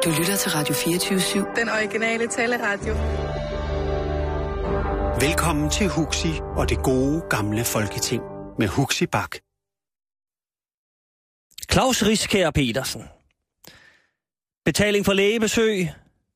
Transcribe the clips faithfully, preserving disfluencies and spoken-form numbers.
Du lytter til Radio fireogtyve syv. Den originale taleradio. Velkommen til Huxi og det gode gamle Folketing med Huxi Bak. Claus Riskær Petersen. Betaling for lægebesøg.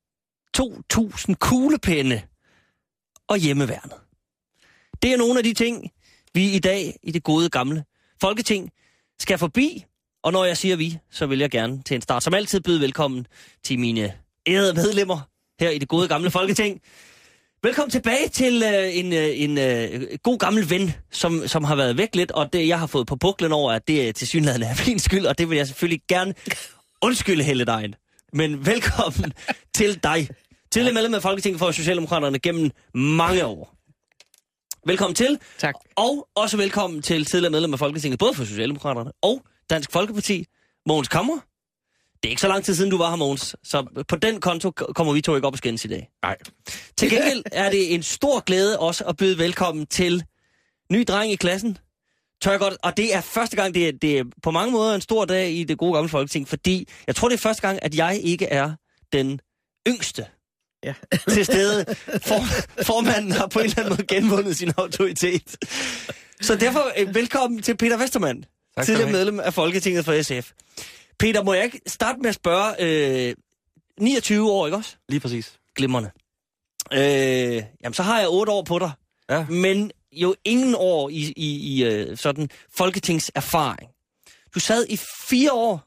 to tusind kuglepenne. Og hjemmeværnet. Det er nogle af de ting, vi i dag i det gode gamle Folketing skal forbi. Og når jeg siger vi, så vil jeg gerne til en start som altid byde velkommen til mine ærede medlemmer her i det gode gamle Folketing. Velkommen tilbage til øh, en, øh, en øh, god gammel ven, som, som har været væk lidt, og det jeg har fået på puklen over, at det er tilsyneladende er min skyld, og det vil jeg selvfølgelig gerne undskylde hele dagen. Men velkommen til dig, til medlem af Folketinget for Socialdemokraterne gennem mange år. Velkommen til. Tak. Og også velkommen til tidligere medlem af Folketinget, både for Socialdemokraterne og Dansk Folkeparti, Mogens Kammer. Det er ikke så lang tid siden, du var her, Mogens, så på den konto kommer vi to ikke op og skændes i dag. Nej. Til gengæld er det en stor glæde også at byde velkommen til ny dreng i klassen. Tør jeg godt, og det er første gang, det er, det er på mange måder en stor dag i det gode gamle Folketing, fordi jeg tror, det er første gang, at jeg ikke er den yngste ja. til stede. For, formanden har på en eller anden måde genvundet sin autoritet. Så derfor velkommen til Peter Westermann, tidligere medlem af Folketinget for S F. Peter, må jeg ikke starte med at spørge, øh, niogtyve år, ikke også? Lige præcis. Glimrende. Øh, jamen, så har jeg otte år på dig. Ja. Men jo ingen år i, i, i øh, sådan folketingserfaring. Du sad i fire år.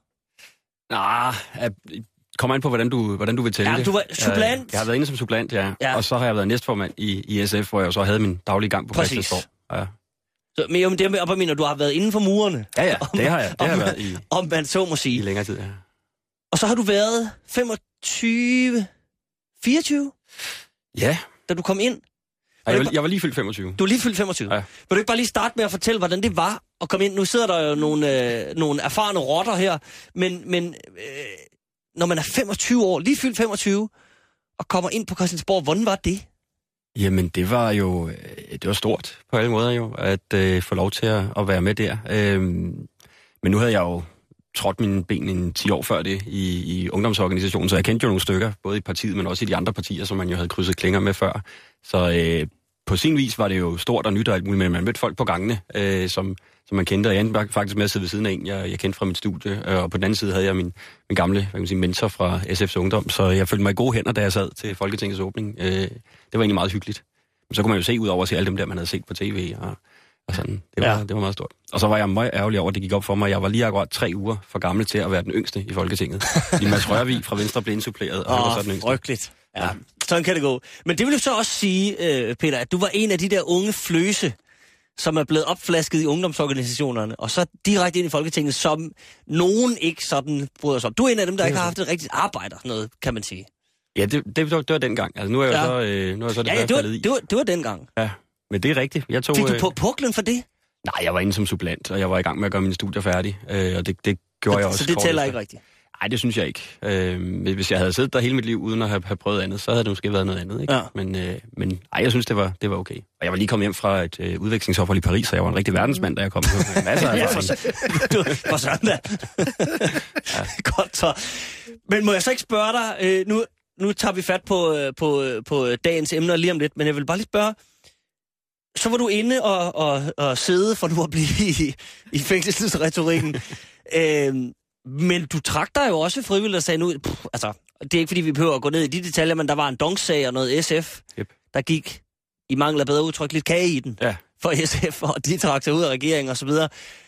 Nej, jeg kommer ind på, hvordan du, hvordan du vil tælle Ja, det. du var supplant. Jeg har været inde som supplant, ja. Ja. Og så har jeg været næstformand i, i S F, hvor jeg jo så havde min daglige gang på Christiansborg. Ja. Så, men jo, men det er op, mener du har været inden for murene. Ja, ja, det har jeg. Det om, har jeg været i, om man så må sige. i længere tid, ja. Og så har du været femogtyve, fireogtyve, Ja. da du kom ind. Jeg var, jeg var lige fyldt femogtyve. Du er lige fyldt femogtyve. Ja. Vil du ikke bare lige starte med at fortælle, hvordan det var at komme ind? Nu sidder der jo nogle, øh, nogle erfarne rotter her, men, men øh, når man er femogtyve år, lige fyldt femogtyve, og kommer ind på Christiansborg, hvordan var det? Jamen, det var jo det var stort på alle måder jo, at øh, få lov til at, at være med der. Øhm, men nu havde jeg jo trådt mine ben en ti år før det i, i ungdomsorganisationen, så jeg kendte jo nogle stykker, både i partiet, men også i de andre partier, som man jo havde krydset klinger med før. Så øh, på sin vis var det jo stort og nyt og alt muligt, men man mødte folk på gangene, øh, som, som man kendte, og jeg endte faktisk med at sidde ved siden af en, jeg, jeg kendte fra mit studie, og på den anden side havde jeg min, min gamle hvad kan man sige, mentor fra S F's Ungdom, så jeg følte mig i gode hænder, da jeg sad til Folketingets åbning. Øh, det var egentlig meget hyggeligt. Men så kunne man jo se ud over at se alle dem der, man havde set på tv, og, og sådan. Det var, ja. det var meget stort. Og så var jeg meget ærgerlig over, at det gik op for mig. Jeg var lige akkurat tre uger for gammel til at være den yngste i Folketinget. I Mads Rørvig fra Venstre blev indsuppleret, og Åh, jeg var så den yngste. Frygteligt. Ja, sådan kan det gå. Men det vil jo så også sige, øh, Peter, at du var en af de der unge fløse, som er blevet opflasket i ungdomsorganisationerne, og så direkte ind i Folketinget, som nogen ikke sådan bryder sig om. Du er en af dem, der ikke har haft et rigtigt arbejde, noget, kan man sige. Ja, det, det, det, var, det var dengang. Altså, nu er jeg ja. så, øh, nu er jeg så det ja, ja, det, var, i. det, var, det var dengang. Ja, men det er rigtigt. Jeg tog, Fik du øh, på puklen for det? Nej, jeg var inde som supplant, og jeg var i gang med at gøre mine studier færdige, øh, og det, det gjorde så, jeg også. Så det tæller ikke rigtigt? Nej, det synes jeg ikke. Øh, hvis jeg havde siddet der hele mit liv uden at have, have prøvet andet, så havde det måske været noget andet, ikke? Ja. Men, øh, men ej, jeg synes, det var, det var okay. Og jeg var lige kommet hjem fra et øh, udvekslingsophold i Paris, så jeg var en rigtig verdensmand, da jeg kom. Masser af ja, for, du, for sådan da. ja. Godt så. Men må jeg så ikke spørge dig, øh, nu, nu tager vi fat på, på, på dagens emner lige om lidt, men jeg vil bare lige spørge, så var du inde og, og, og sidde, for nu at blive i, i fængselsretorikken. øh, Men du trak dig jo også frivilligt og sagde nu, pff, altså, det er ikke fordi vi behøver at gå ned i de detaljer, men der var en donksag og noget S F, yep. der gik, i mangel af bedre udtryk, lidt kage i den ja. for S F, og de trak sig ud af regeringen og så videre.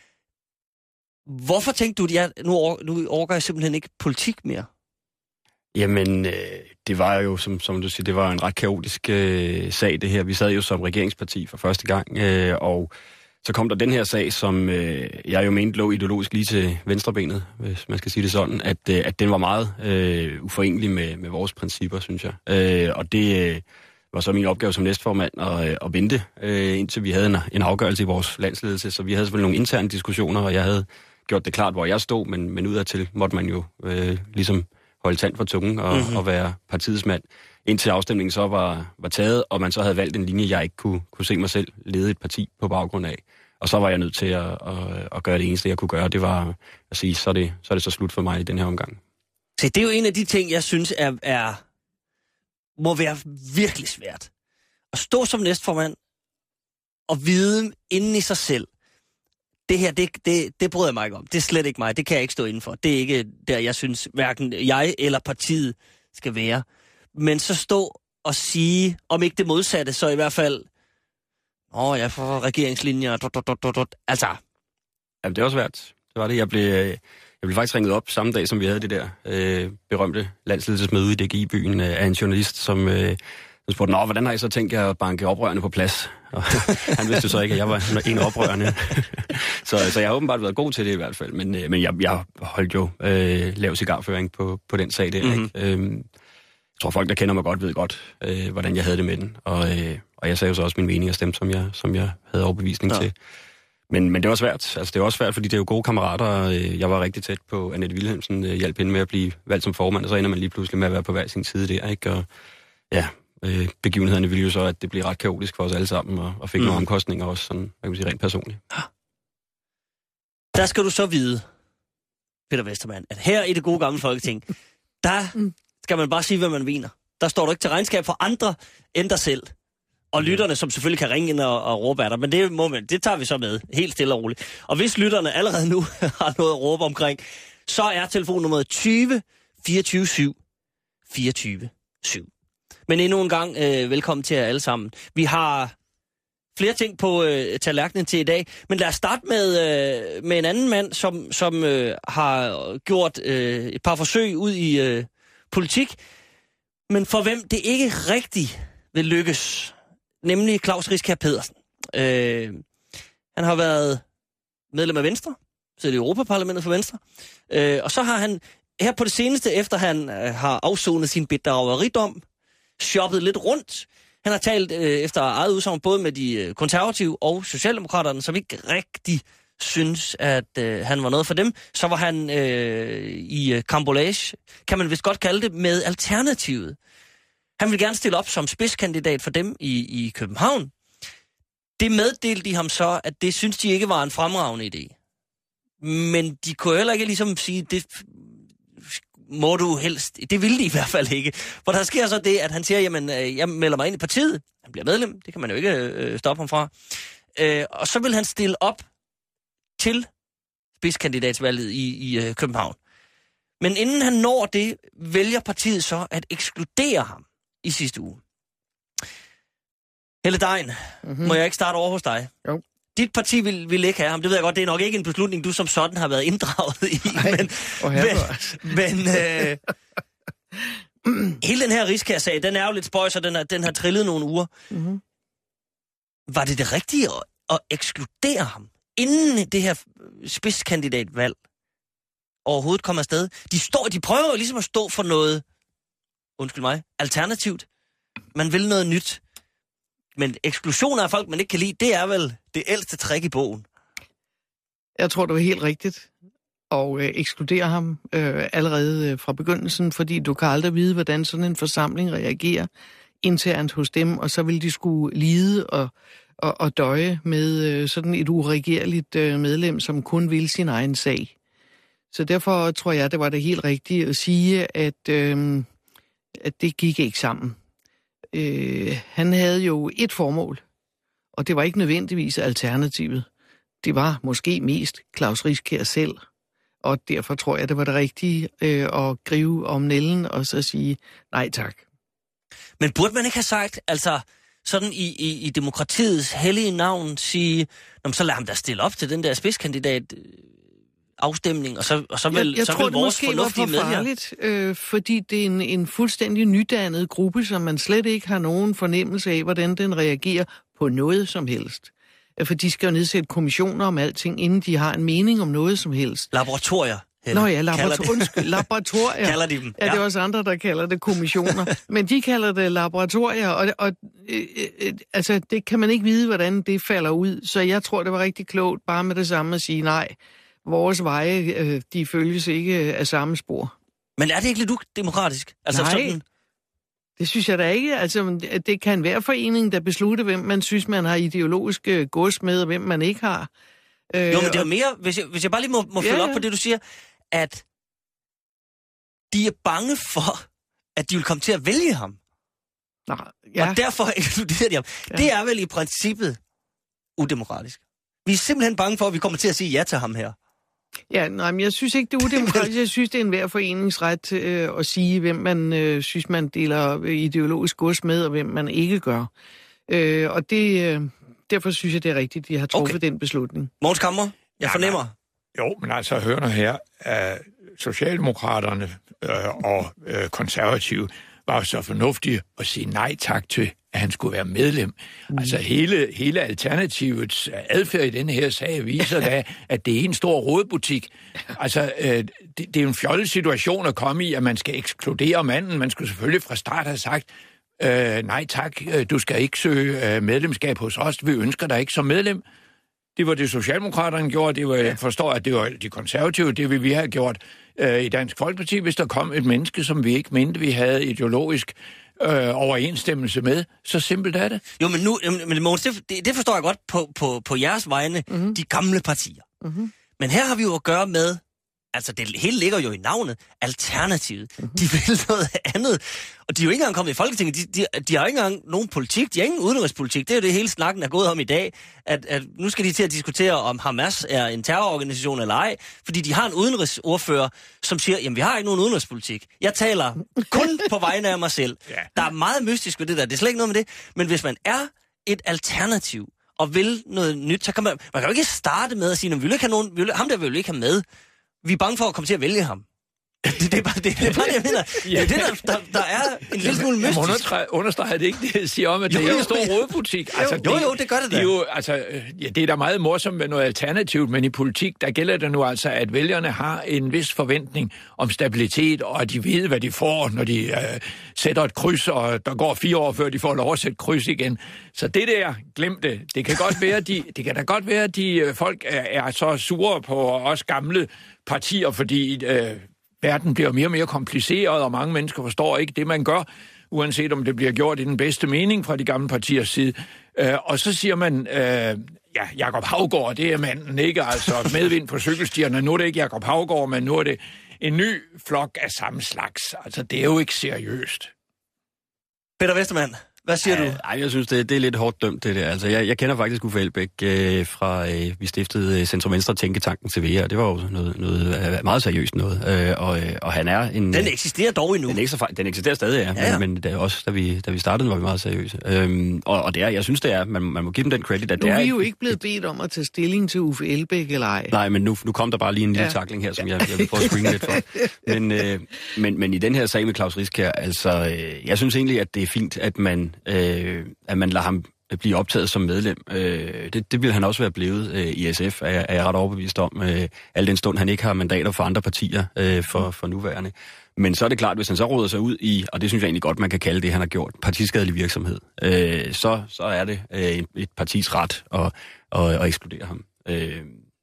Hvorfor tænkte du, at jeg, nu, over, nu overgår jeg simpelthen ikke politik mere? Jamen, øh, det var jo, som, som du siger, det var en ret kaotisk øh, sag, det her. Vi sad jo som regeringsparti for første gang, øh, og så kom der den her sag, som øh, jeg jo mente lå ideologisk lige til venstrebenet, hvis man skal sige det sådan, at, øh, at den var meget øh, uforenelig med, med vores principper, synes jeg. Øh, og det øh, var så min opgave som næstformand at, øh, at vente, øh, indtil vi havde en, en afgørelse i vores landsledelse. Så vi havde selvfølgelig nogle interne diskussioner, og jeg havde gjort det klart, hvor jeg stod, men, men udadtil måtte man jo øh, ligesom holde tand for tungen og, mm-hmm. og være partiets mand. Indtil afstemningen så var, var taget, og man så havde valgt en linje, jeg ikke kunne, kunne se mig selv lede et parti på baggrund af. Og så var jeg nødt til at, at, at gøre det eneste, jeg kunne gøre. Det var at sige, så er det så, er det så slut for mig i den her omgang. Så det er jo en af de ting, jeg synes er, er må være virkelig svært. At stå som næstformand og vide inden i sig selv, det her, det, det, det bryder jeg mig ikke om. Det er slet ikke mig. Det kan jeg ikke stå indenfor. Det er ikke der, jeg synes, hverken jeg eller partiet skal være. Men så stå og sige, om ikke det modsatte, så i hvert fald, åh, oh, jeg får regeringslinjer, dot, dot, dot, dot. Altså. Jamen, det er også svært. Det var det. Jeg blev, jeg blev faktisk ringet op samme dag, som vi havde det der øh, berømte landsledelsesmøde i D G I-byen øh, af en journalist, som... Øh, Så spurgte han, hvordan har I så tænkt jer at banke oprørerne på plads? Og han vidste jo så ikke, at jeg var en af oprørerne. så, så jeg har åbenbart været god til det i hvert fald. Men, men jeg, jeg holdt jo øh, lav cigarføring på, på den sag der. Mm-hmm. Ikke? Øhm, jeg tror, folk, der kender mig godt, ved godt, øh, hvordan jeg havde det med den. Og, øh, og jeg sagde jo så også min mening og stemte, som jeg, som jeg havde overbevisning ja. til. Men, men det var svært. Altså, det var også svært, fordi det er jo gode kammerater. Jeg var rigtig tæt på Annette Wilhelmsen, hjalp hende med at blive valgt som formand, og så ender man lige pludselig med at være på hver sin side der. Ikke? Og ja... Øh, begivenhederne ville jo så, at det blev ret kaotisk for os alle sammen, og, og fik mm. nogle omkostninger også, sådan, jeg kan sige, rent personligt. Der skal du så vide, Peter Westermann, at her i det gode gamle Folketing, der skal man bare sige, hvad man mener. Der står du ikke til regnskab for andre end dig selv. Og lytterne, som selvfølgelig kan ringe ind og, og råbe af dig, men det, må man, det tager vi så med, helt stille og roligt. Og hvis lytterne allerede nu har noget at råbe omkring, så er telefonnummeret tyve fireogtyve syv fireogtyve syv. Men endnu en gang, øh, velkommen til jer alle sammen. Vi har flere ting på øh, tallerkenen til i dag, men lad os starte med, øh, med en anden mand, som, som øh, har gjort øh, et par forsøg ud i øh, politik, men for hvem det ikke rigtig vil lykkes, nemlig Klaus Riskær Pedersen. Øh, han har været medlem af Venstre, siddet i Europaparlamentet for Venstre, øh, og så har han her på det seneste, efter han øh, har afsonet sin bedrageridom, shoppet lidt rundt. Han har talt øh, efter eget udsagn både med de øh, konservative og socialdemokraterne, som ikke rigtig synes, at øh, han var noget for dem. Så var han øh, i øh, karambolage, kan man vist godt kalde det, med Alternativet. Han vil gerne stille op som spidskandidat for dem i, i København. Det meddelte de ham så, at det synes de ikke var en fremragende idé. Men de kunne heller ikke ligesom sige, det må du helst. Det ville de i hvert fald ikke. For der sker så det, at han siger, jamen, jeg melder mig ind i partiet. Han bliver medlem. Det kan man jo ikke øh, stoppe ham fra. Øh, og så vil han stille op til spidskandidatsvalget i, i øh, København. Men inden han når det, vælger partiet så at ekskludere ham i sidste uge. Helle Dein, mm-hmm. må jeg ikke starte over hos dig? Jo. Dit parti vil, vil ikke have ham. Det ved jeg godt, det er nok ikke en beslutning, du som sådan har været inddraget i. Nej, men men, men øh, hele den her Riskær-sag, den er jo lidt spøjs, og den har, den har trillet nogle uger. Mm-hmm. Var det det rigtige at, at ekskludere ham, inden det her spidskandidatvalg overhovedet kom afsted? De, står, de prøver jo ligesom at stå for noget, undskyld mig, alternativt. Man vil noget nyt. Men eksklusioner af folk, man ikke kan lide, det er vel det ældste trick i bogen. Jeg tror, det var helt rigtigt at øh, ekskludere ham øh, allerede øh, fra begyndelsen, fordi du kan aldrig vide, hvordan sådan en forsamling reagerer internt hos dem, og så vil de skulle lide og, og, og døje med øh, sådan et uregerligt øh, medlem, som kun vil sin egen sag. Så derfor tror jeg, det var det helt rigtige at sige, at, øh, at det gik ikke sammen. Øh, han havde jo et formål, og det var ikke nødvendigvis alternativet. Det var måske mest Klaus Riskær selv, og derfor tror jeg, det var det rigtige øh, at gribe om nælden og så sige nej tak. Men burde man ikke have sagt, altså sådan i, i, i demokratiets hellige navn, sige, så lad ham da stille op til den der spidskandidat afstemning, og så, og så vil, jeg, jeg så tror, vil vores fornuftige med her. Jeg tror, det måske var for farligt, øh, fordi det er en, en fuldstændig nydannet gruppe, som man slet ikke har nogen fornemmelse af, hvordan den reagerer på noget som helst. For de skal jo nedsætte kommissioner om alting, inden de har en mening om noget som helst. Laboratorier. Helle. Nå ja, laboratorier. Undskyld, laboratorier. Kalder de dem. Ja, det er også andre, der kalder det kommissioner. Men de kalder det laboratorier, og, og øh, øh, altså, det kan man ikke vide, hvordan det falder ud. Så jeg tror, det var rigtig klogt bare med det samme at sige nej. Vores veje, øh, de følges ikke af samme spor. Men er det ikke lidt udemokratisk? Altså, nej, sådan... det synes jeg da ikke. Altså, det kan være foreningen, der beslutter, hvem man synes, man har ideologisk gods med, og hvem man ikke har. Øh, jo, men det er mere, hvis jeg, hvis jeg bare lige må, må følge ja, ja. op på det, du siger, at De er bange for, at de vil komme til at vælge ham. Nå, ja. Og derfor ekskluderer de ham. Ja. Det er vel i princippet udemokratisk. Vi er simpelthen bange for, at vi kommer til at sige ja til ham her. Ja, nej, men jeg synes ikke, det er udemokratisk. Jeg synes, det er enhver foreningsret øh, at sige, hvem man øh, synes, man deler ideologisk gods med, og hvem man ikke gør. Øh, og det, øh, derfor synes jeg, det er rigtigt, de har truffet okay. den beslutning. Mogens Camre, jeg fornemmer. Ja, jo, men altså, hør nu her, at Socialdemokraterne øh, og øh, konservative var så fornuftige at sige nej tak til, at han skulle være medlem. Mm. Altså hele, hele Alternativets adfærd i denne her sag viser da, at det er en stor rådbutik. Altså, øh, det, det er en fjollet situation at komme i, at man skal ekskludere manden. Man skulle selvfølgelig fra start have sagt, øh, nej tak, du skal ikke søge øh, medlemskab hos os. Vi ønsker dig ikke som medlem. Det var det, Socialdemokraterne gjorde. Det var, jeg forstår, at det var de konservative. Det ville vi have gjort øh, i Dansk Folkeparti, hvis der kom et menneske, som vi ikke mente, vi havde ideologisk øh, overensstemmelse med. Så simpelt er det. Jo, men nu, men Mogens, det, det forstår jeg godt på, på, på jeres vegne, mm-hmm. de gamle partier. Mm-hmm. Men her har vi jo at gøre med, altså det hele ligger jo i navnet, Alternativet. Mm-hmm. De vil noget andet. Og de er jo ikke engang kommet i Folketinget. De, de, de har ikke engang nogen politik. De har ingen udenrigspolitik. Det er jo det hele snakken er gået om i dag. At, at nu skal de til at diskutere, om Hamas er en terrororganisation eller ej. Fordi de har en udenrigsordfører, som siger, jamen vi har ikke nogen udenrigspolitik. Jeg taler kun på vegne af mig selv. Ja. Der er meget mystisk ved det der. Det er slet ikke noget med det. Men hvis man er et alternativ og vil noget nyt, så kan man... Man kan jo ikke starte med at sige, at vi vil ikke have nogen, vi vil, ham der vil vi ikke have med. Vi er bange for at komme til at vælge ham. Det, det, er, bare, det, det er bare det, jeg mener. Ja. Det er det, der, der, der er en lille smule mystisk. Understreger, understreger det ikke det, jeg siger om, at jo, det er en stor rådbutik? Altså, jo, jo, det gør det da. Det er, jo, altså, ja, det er da meget morsomt med noget alternativt, men i politik, der gælder det nu altså, at vælgerne har en vis forventning om stabilitet, og at de ved, hvad de får, når de øh, sætter et kryds, og der går fire år, før de får lov at sætte kryds igen. Så det der, glem det. Det kan godt være, de, det kan da godt være, at de øh, folk er, er så sure på os gamle partier, fordi... Øh, verden bliver mere og mere kompliceret, og mange mennesker forstår ikke det, man gør, uanset om det bliver gjort i den bedste mening fra de gamle partiers side. Øh, og så siger man, øh, ja, Jakob Haugaard, det er manden, ikke? Altså medvind på cykelstierne. Nu er det ikke Jakob Haugaard, men nu er det en ny flok af samme slags. Altså, det er jo ikke seriøst. Peter Westermann, hvad siger Ej, du? Ej, jeg synes, det, det er lidt hårdt dømt, det der. Altså, jeg, jeg kender faktisk Uffe Elbæk øh, fra, øh, vi stiftede Centrum Venstre Tænketanken til V R. Det var jo noget, noget meget seriøst noget. Øh, og, og han er en... Den eksisterer dog endnu. Den, ekstra, den eksisterer stadig, ja. ja, ja. Men, men da, også, da vi, da vi startede, var vi meget seriøse. Øhm, og, og det er, jeg synes, det er, man, man må give dem den credit, at nu det er... Nu er vi jo ikke blevet bedt om at tage stilling til Uffe Elbæk eller ej. Nej, men nu, nu kom der bare lige en lille ja. tackling her, som jeg, jeg vil prøve at screene lidt for. Men, øh, men, men i den her sag med Klaus Riskær, altså, øh, jeg synes egentlig, at det er fint, at man... Øh, at man lader ham blive optaget som medlem. Øh, det, det ville han også være blevet øh, i S F, er jeg, er jeg ret overbevist om, øh, al den stund han ikke har mandater for andre partier øh, for, for nuværende. Men så er det klart, hvis han så råder sig ud i, og det synes jeg egentlig godt, man kan kalde det, han har gjort, partiskadelig virksomhed, øh, så, så er det øh, et, et partis ret at, at, at ekskludere ham. Øh,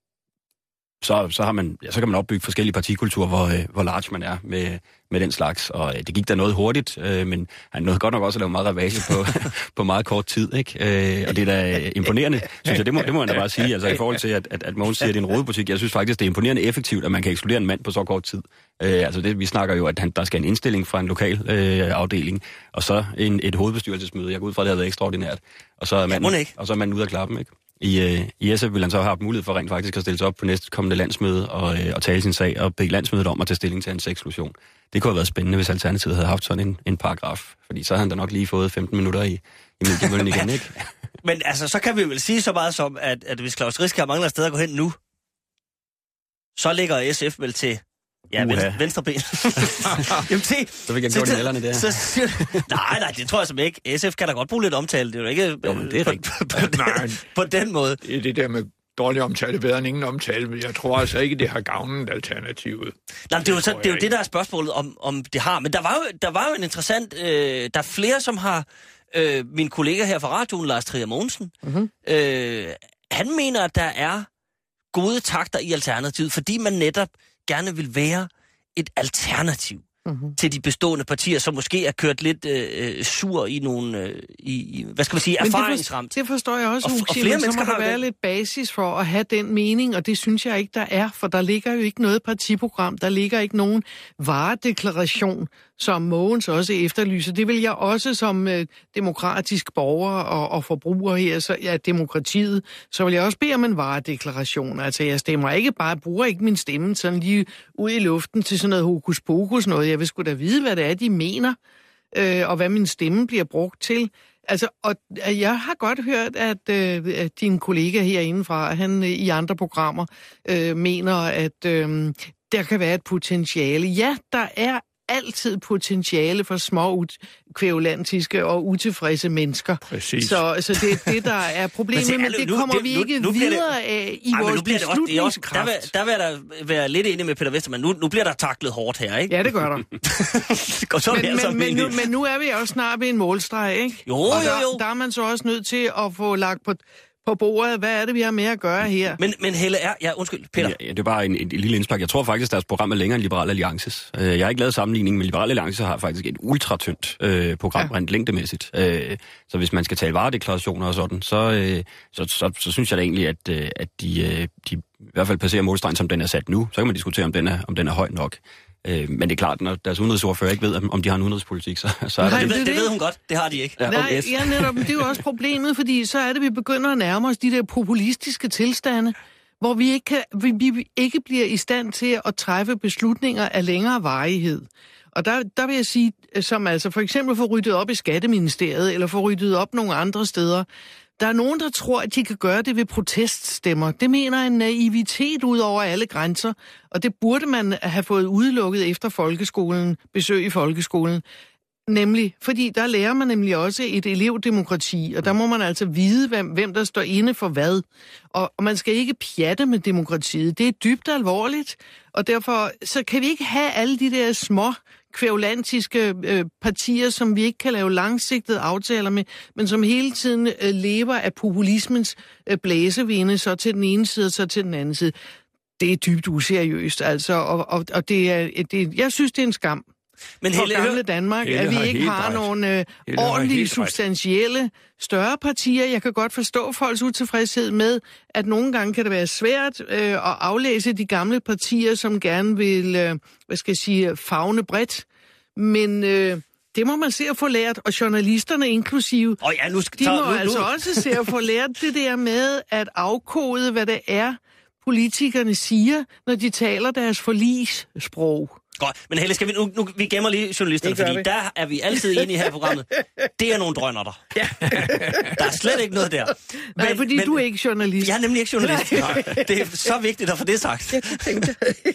Så, så, har man, ja, så kan man opbygge forskellige partikulturer, hvor, øh, hvor large man er med, med den slags. Og øh, det gik da noget hurtigt, øh, men han nåede godt nok også at lave meget ravage på, på meget kort tid. Ikke? Øh, og det er da imponerende, synes jeg. Det må, det må man da bare sige. Altså i forhold til, at, at, at Mogens siger, at det er en rodebutik. Jeg synes faktisk, det er imponerende effektivt, at man kan ekskludere en mand på så kort tid. Øh, altså det, vi snakker jo, at han, der skal en indstilling fra en lokal øh, afdeling, og så en, et hovedbestyrelsesmøde. Jeg går ud fra, at det har været ekstraordinært. Og så er man, ja, og så er man ude af klappen, ikke? I, øh, I S F ville han så have haft mulighed for rent faktisk at stille sig op på næste kommende landsmøde og, øh, og tale sin sag og bede landsmødet om at tage stilling til hans eksklusion. Det kunne have været spændende, hvis Alternativet havde haft sådan en, en paragraf, fordi så havde han da nok lige fået femten minutter i, i mediemøllen igen, ikke? Men altså, så kan vi vel sige så meget som, at, at hvis Klaus Riskær mangler et sted at gå hen nu, så ligger S F vel til... Ja, venstre, venstre ben. Jamen, se, så vil jeg gjort i nælderne der. Så, så, nej, nej, det tror jeg simpelthen ikke. S F kan da godt bruge lidt omtale. Det er jo ikke jo, men det er på, på, på, på, nej, den, på den måde. Det er det der med dårlig omtale bedre end ingen omtale, men jeg tror altså ikke, det har gavnet Alternativet. Nej, det er jo, så, det, er jo det, der er spørgsmålet, om, om det har. Men der var jo, der var jo en interessant... Øh, der er flere, som har... Øh, min kollega her fra radioen, Lars Trier Mogensen, mm-hmm. øh, han mener, at der er gode takter i Alternativet, fordi man netop gerne vil være et alternativ. mm-hmm. til de bestående partier, som måske er kørt lidt øh, sur i nogle, øh, i, i, hvad skal man sige, erfaringsramt. Det, for, det forstår jeg også, og, Huxi, og flere men så må der være det. lidt basis for at have den mening, og det synes jeg ikke, der er, for der ligger jo ikke noget partiprogram, der ligger ikke nogen varedeklaration, som Mogens også efterlyser. Det vil jeg også som øh, demokratisk borger og, og forbruger her, så ja, demokratiet, så vil jeg også bede om en varedeklaration. Altså, jeg stemmer ikke bare, bruger ikke min stemme sådan lige ud i luften til sådan noget hokus pokus noget. Jeg vil sgu da vide, hvad det er, de mener, øh, og hvad min stemme bliver brugt til. Altså, og jeg har godt hørt, at, øh, at din kollega herindefra, han øh, i andre programmer, øh, mener, at øh, der kan være et potentiale. Ja, der er altid potentiale for små kvævlantiske og utilfredse mennesker. Præcis. Så, så det er det, der er problemet, men, men det nu, kommer nu, vi ikke nu, nu videre det, af i ej, vores beslutningskraft. Der, vil, der vil jeg da være lidt enig med Peter Westermann. Nu, nu bliver der taklet hårdt her, ikke? Ja, det gør der. så men, men, men, nu, men nu er vi også snart ved en målstreg, ikke? Jo, og der, jo, jo. Der er man så også nødt til at få lagt på... på bordet. Hvad er det, vi har med at gøre her? Men, men Helle er... Ja, undskyld, Peter. Ja, ja, det er bare en, en, en lille indspark. Jeg tror faktisk, at deres program er længere end Liberal Alliances. Uh, jeg har ikke lavet sammenligning, men Liberal Alliance har faktisk et ultratyndt uh, program, ja. Rent længdemæssigt. Uh, så hvis man skal tale varedeklarationer og sådan, så, uh, så, så, så synes jeg da egentlig, at, uh, at de, uh, de i hvert fald passerer målstregen, som den er sat nu. Så kan man diskutere, om den er, om den er høj nok. Øh, men det er klart, når deres udenrigsordfører ikke ved, om de har en udenrigspolitik, så, så er Nej, der... Det, det, det ved hun godt. Det har de ikke. Ja, Nej, ja, netop. Det er jo også problemet, fordi så er det, vi begynder at nærme os de der populistiske tilstande, hvor vi ikke, kan, vi, vi ikke bliver i stand til at træffe beslutninger af længere varighed. Og der, der vil jeg sige, som altså for eksempel få ryddet op i Skatteministeriet, eller få ryddet op nogle andre steder. Der er nogen, der tror, at de kan gøre det ved proteststemmer. Det mener en naivitet ud over alle grænser, og det burde man have fået udelukket efter folkeskolen, besøg i folkeskolen. Nemlig, fordi der lærer man nemlig også et elevdemokrati, og der må man altså vide, hvem, hvem der står inde for hvad. Og, og man skal ikke pjatte med demokratiet. Det er dybt alvorligt, og derfor så kan vi ikke have alle de der små kvævlantiske øh, partier, som vi ikke kan lave langsigtede aftaler med, men som hele tiden øh, lever af populismens øh, blæsevinde, så til den ene side, så til den anden side. Det er dybt useriøst, altså, og, og, og det er, det, jeg synes, det er en skam. Men for Helle, gamle Danmark, Helle at vi har ikke har ret. nogle øh, ordentlige, substantielle, større partier. Jeg kan godt forstå folks utilfredshed med, at nogle gange kan det være svært øh, at aflæse de gamle partier, som gerne vil, øh, hvad skal jeg sige, favne bredt. Men øh, det må man se at få lært, og journalisterne inklusive, oh ja, nu skal, de så, må nu, altså nu. også se at få lært det der med at afkode, hvad det er, politikerne siger, når de taler deres forligssprog. Godt, men Helle, skal vi nu, nu vi gemmer lige journalisterne, fordi vi. Der er vi altid enige her i programmet. Det er nogle drønner der. Ja. Der er slet ikke noget der. Men, Nej, fordi men, du er ikke journalist. Jeg er nemlig ikke journalist. Nej. Det er så vigtigt at få det sagt. Jeg tænkte.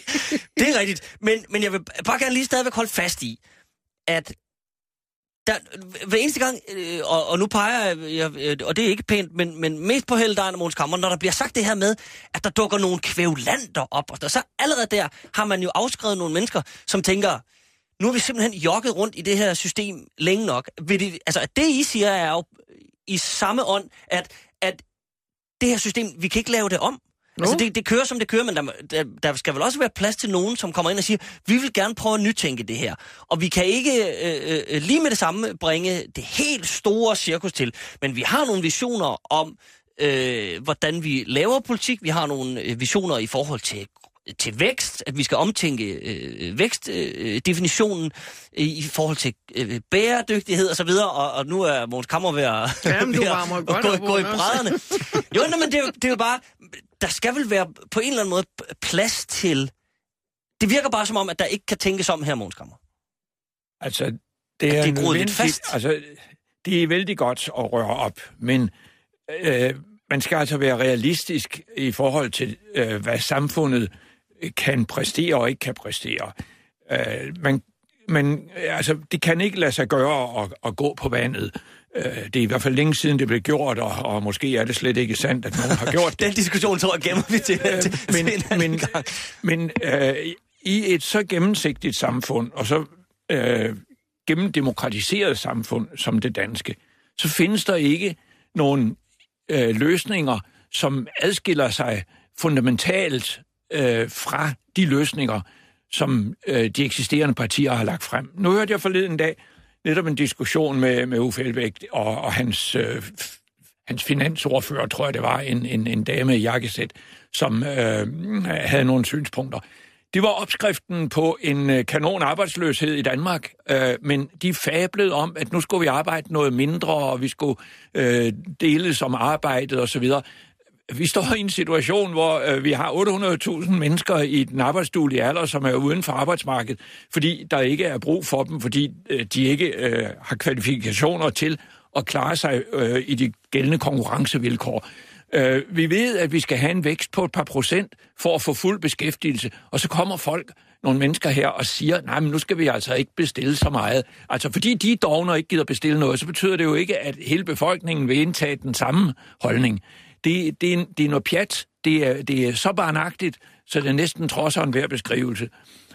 Det er rigtigt. Men, men jeg vil bare gerne lige stadigvæk holde fast i, at der, hver eneste gang, øh, og, og nu peger jeg, øh, og det er ikke pænt, men, men mest på Helle, der er Mogens Camre, når der bliver sagt det her med, at der dukker nogle kvævlanter op, og der, så allerede der har man jo afskrevet nogle mennesker, som tænker, nu har vi simpelthen jogget rundt i det her system længe nok. Vil det, altså, at det I siger er jo i samme ånd, at, at det her system, vi kan ikke lave det om. No. Altså, det, det kører, som det kører, men der, der, der skal vel også være plads til nogen, som kommer ind og siger, vi vil gerne prøve at nytænke det her. Og vi kan ikke øh, øh, lige med det samme bringe det helt store cirkus til, men vi har nogle visioner om, øh, hvordan vi laver politik. Vi har nogle visioner i forhold til, til vækst, at vi skal omtænke øh, vækstdefinitionen øh, i forhold til øh, bæredygtighed og så videre, og, og nu er Mogens Camre ved at, Jamen, ved at, at gå, gå i brædderne. Jo, nej, men det er jo, det er jo bare, der skal vel være på en eller anden måde plads til. Det virker bare som om, at der ikke kan tænkes om her, Mogens Camre. Altså, det er, det er groet lidt fast. Altså, det er vældig godt at røre op, men øh, man skal altså være realistisk i forhold til, øh, hvad samfundet kan præstere og ikke kan præstere. Øh, man, man, altså, det kan ikke lade sig gøre at, at gå på vandet. Øh, det er i hvert fald længe siden, det blev gjort, og, og måske er det slet ikke sandt, at nogen har gjort det. Den diskussion tror jeg gemmer vi til, øh, til, men, til en men, gang. Men øh, i et så gennemsigtigt samfund, og så øh, gennemdemokratiseret samfund som det danske, så findes der ikke nogen øh, løsninger, som adskiller sig fundamentalt øh, fra de løsninger, som øh, de eksisterende partier har lagt frem. Nu hørte jeg forleden dag netop en diskussion med, med Uffe Elbæk og, og hans, øh, hans finansordfører, tror jeg det var, en, en, en dame i jakkesæt, som øh, havde nogle synspunkter. Det var opskriften på en kanon arbejdsløshed i Danmark, øh, men de fablede om, at nu skulle vi arbejde noget mindre, og vi skulle øh, deles om arbejdet osv. Vi står i en situation, hvor øh, vi har otte hundrede tusind mennesker i den arbejdsduelige alder, som er uden for arbejdsmarkedet, fordi der ikke er brug for dem, fordi øh, de ikke øh, har kvalifikationer til at klare sig øh, i de gældende konkurrencevilkår. Øh, vi ved, at vi skal have en vækst på et par procent for at få fuld beskæftigelse, og så kommer folk, nogle mennesker her, og siger, nej, men nu skal vi altså ikke bestille så meget. Altså, fordi de dovner ikke gider bestille noget, så betyder det jo ikke, at hele befolkningen vil indtage den samme holdning. Det, det, er, det er noget pjat, det er, det er så barnagtigt, så det næsten trodser enhver beskrivelse.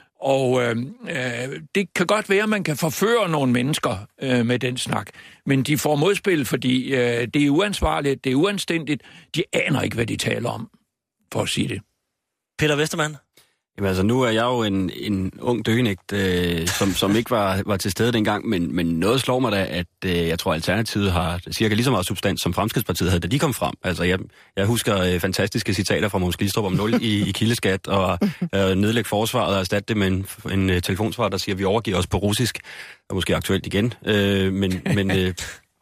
Og øh, øh, det kan godt være, at man kan forføre nogle mennesker øh, med den snak, men de får modspil, fordi øh, det er uansvarligt, det er uanstændigt. De aner ikke, hvad de taler om, for at sige det. Peter Westermann? Jamen altså, nu er jeg jo en, en ung døgenægt, øh, som, som ikke var, var til stede dengang, men, men noget slår mig da, at øh, jeg tror, Alternativet har cirka lige så meget substans, som Fremskridtspartiet havde, da de kom frem. Altså, jeg, jeg husker øh, fantastiske citater fra Mogens Glistrup om nul i, i kildeskat, og øh, nedlægge forsvaret og erstatte det med en, en uh, telefonsvar, der siger, at vi overgiver os på russisk, og måske aktuelt igen, øh, men... men øh,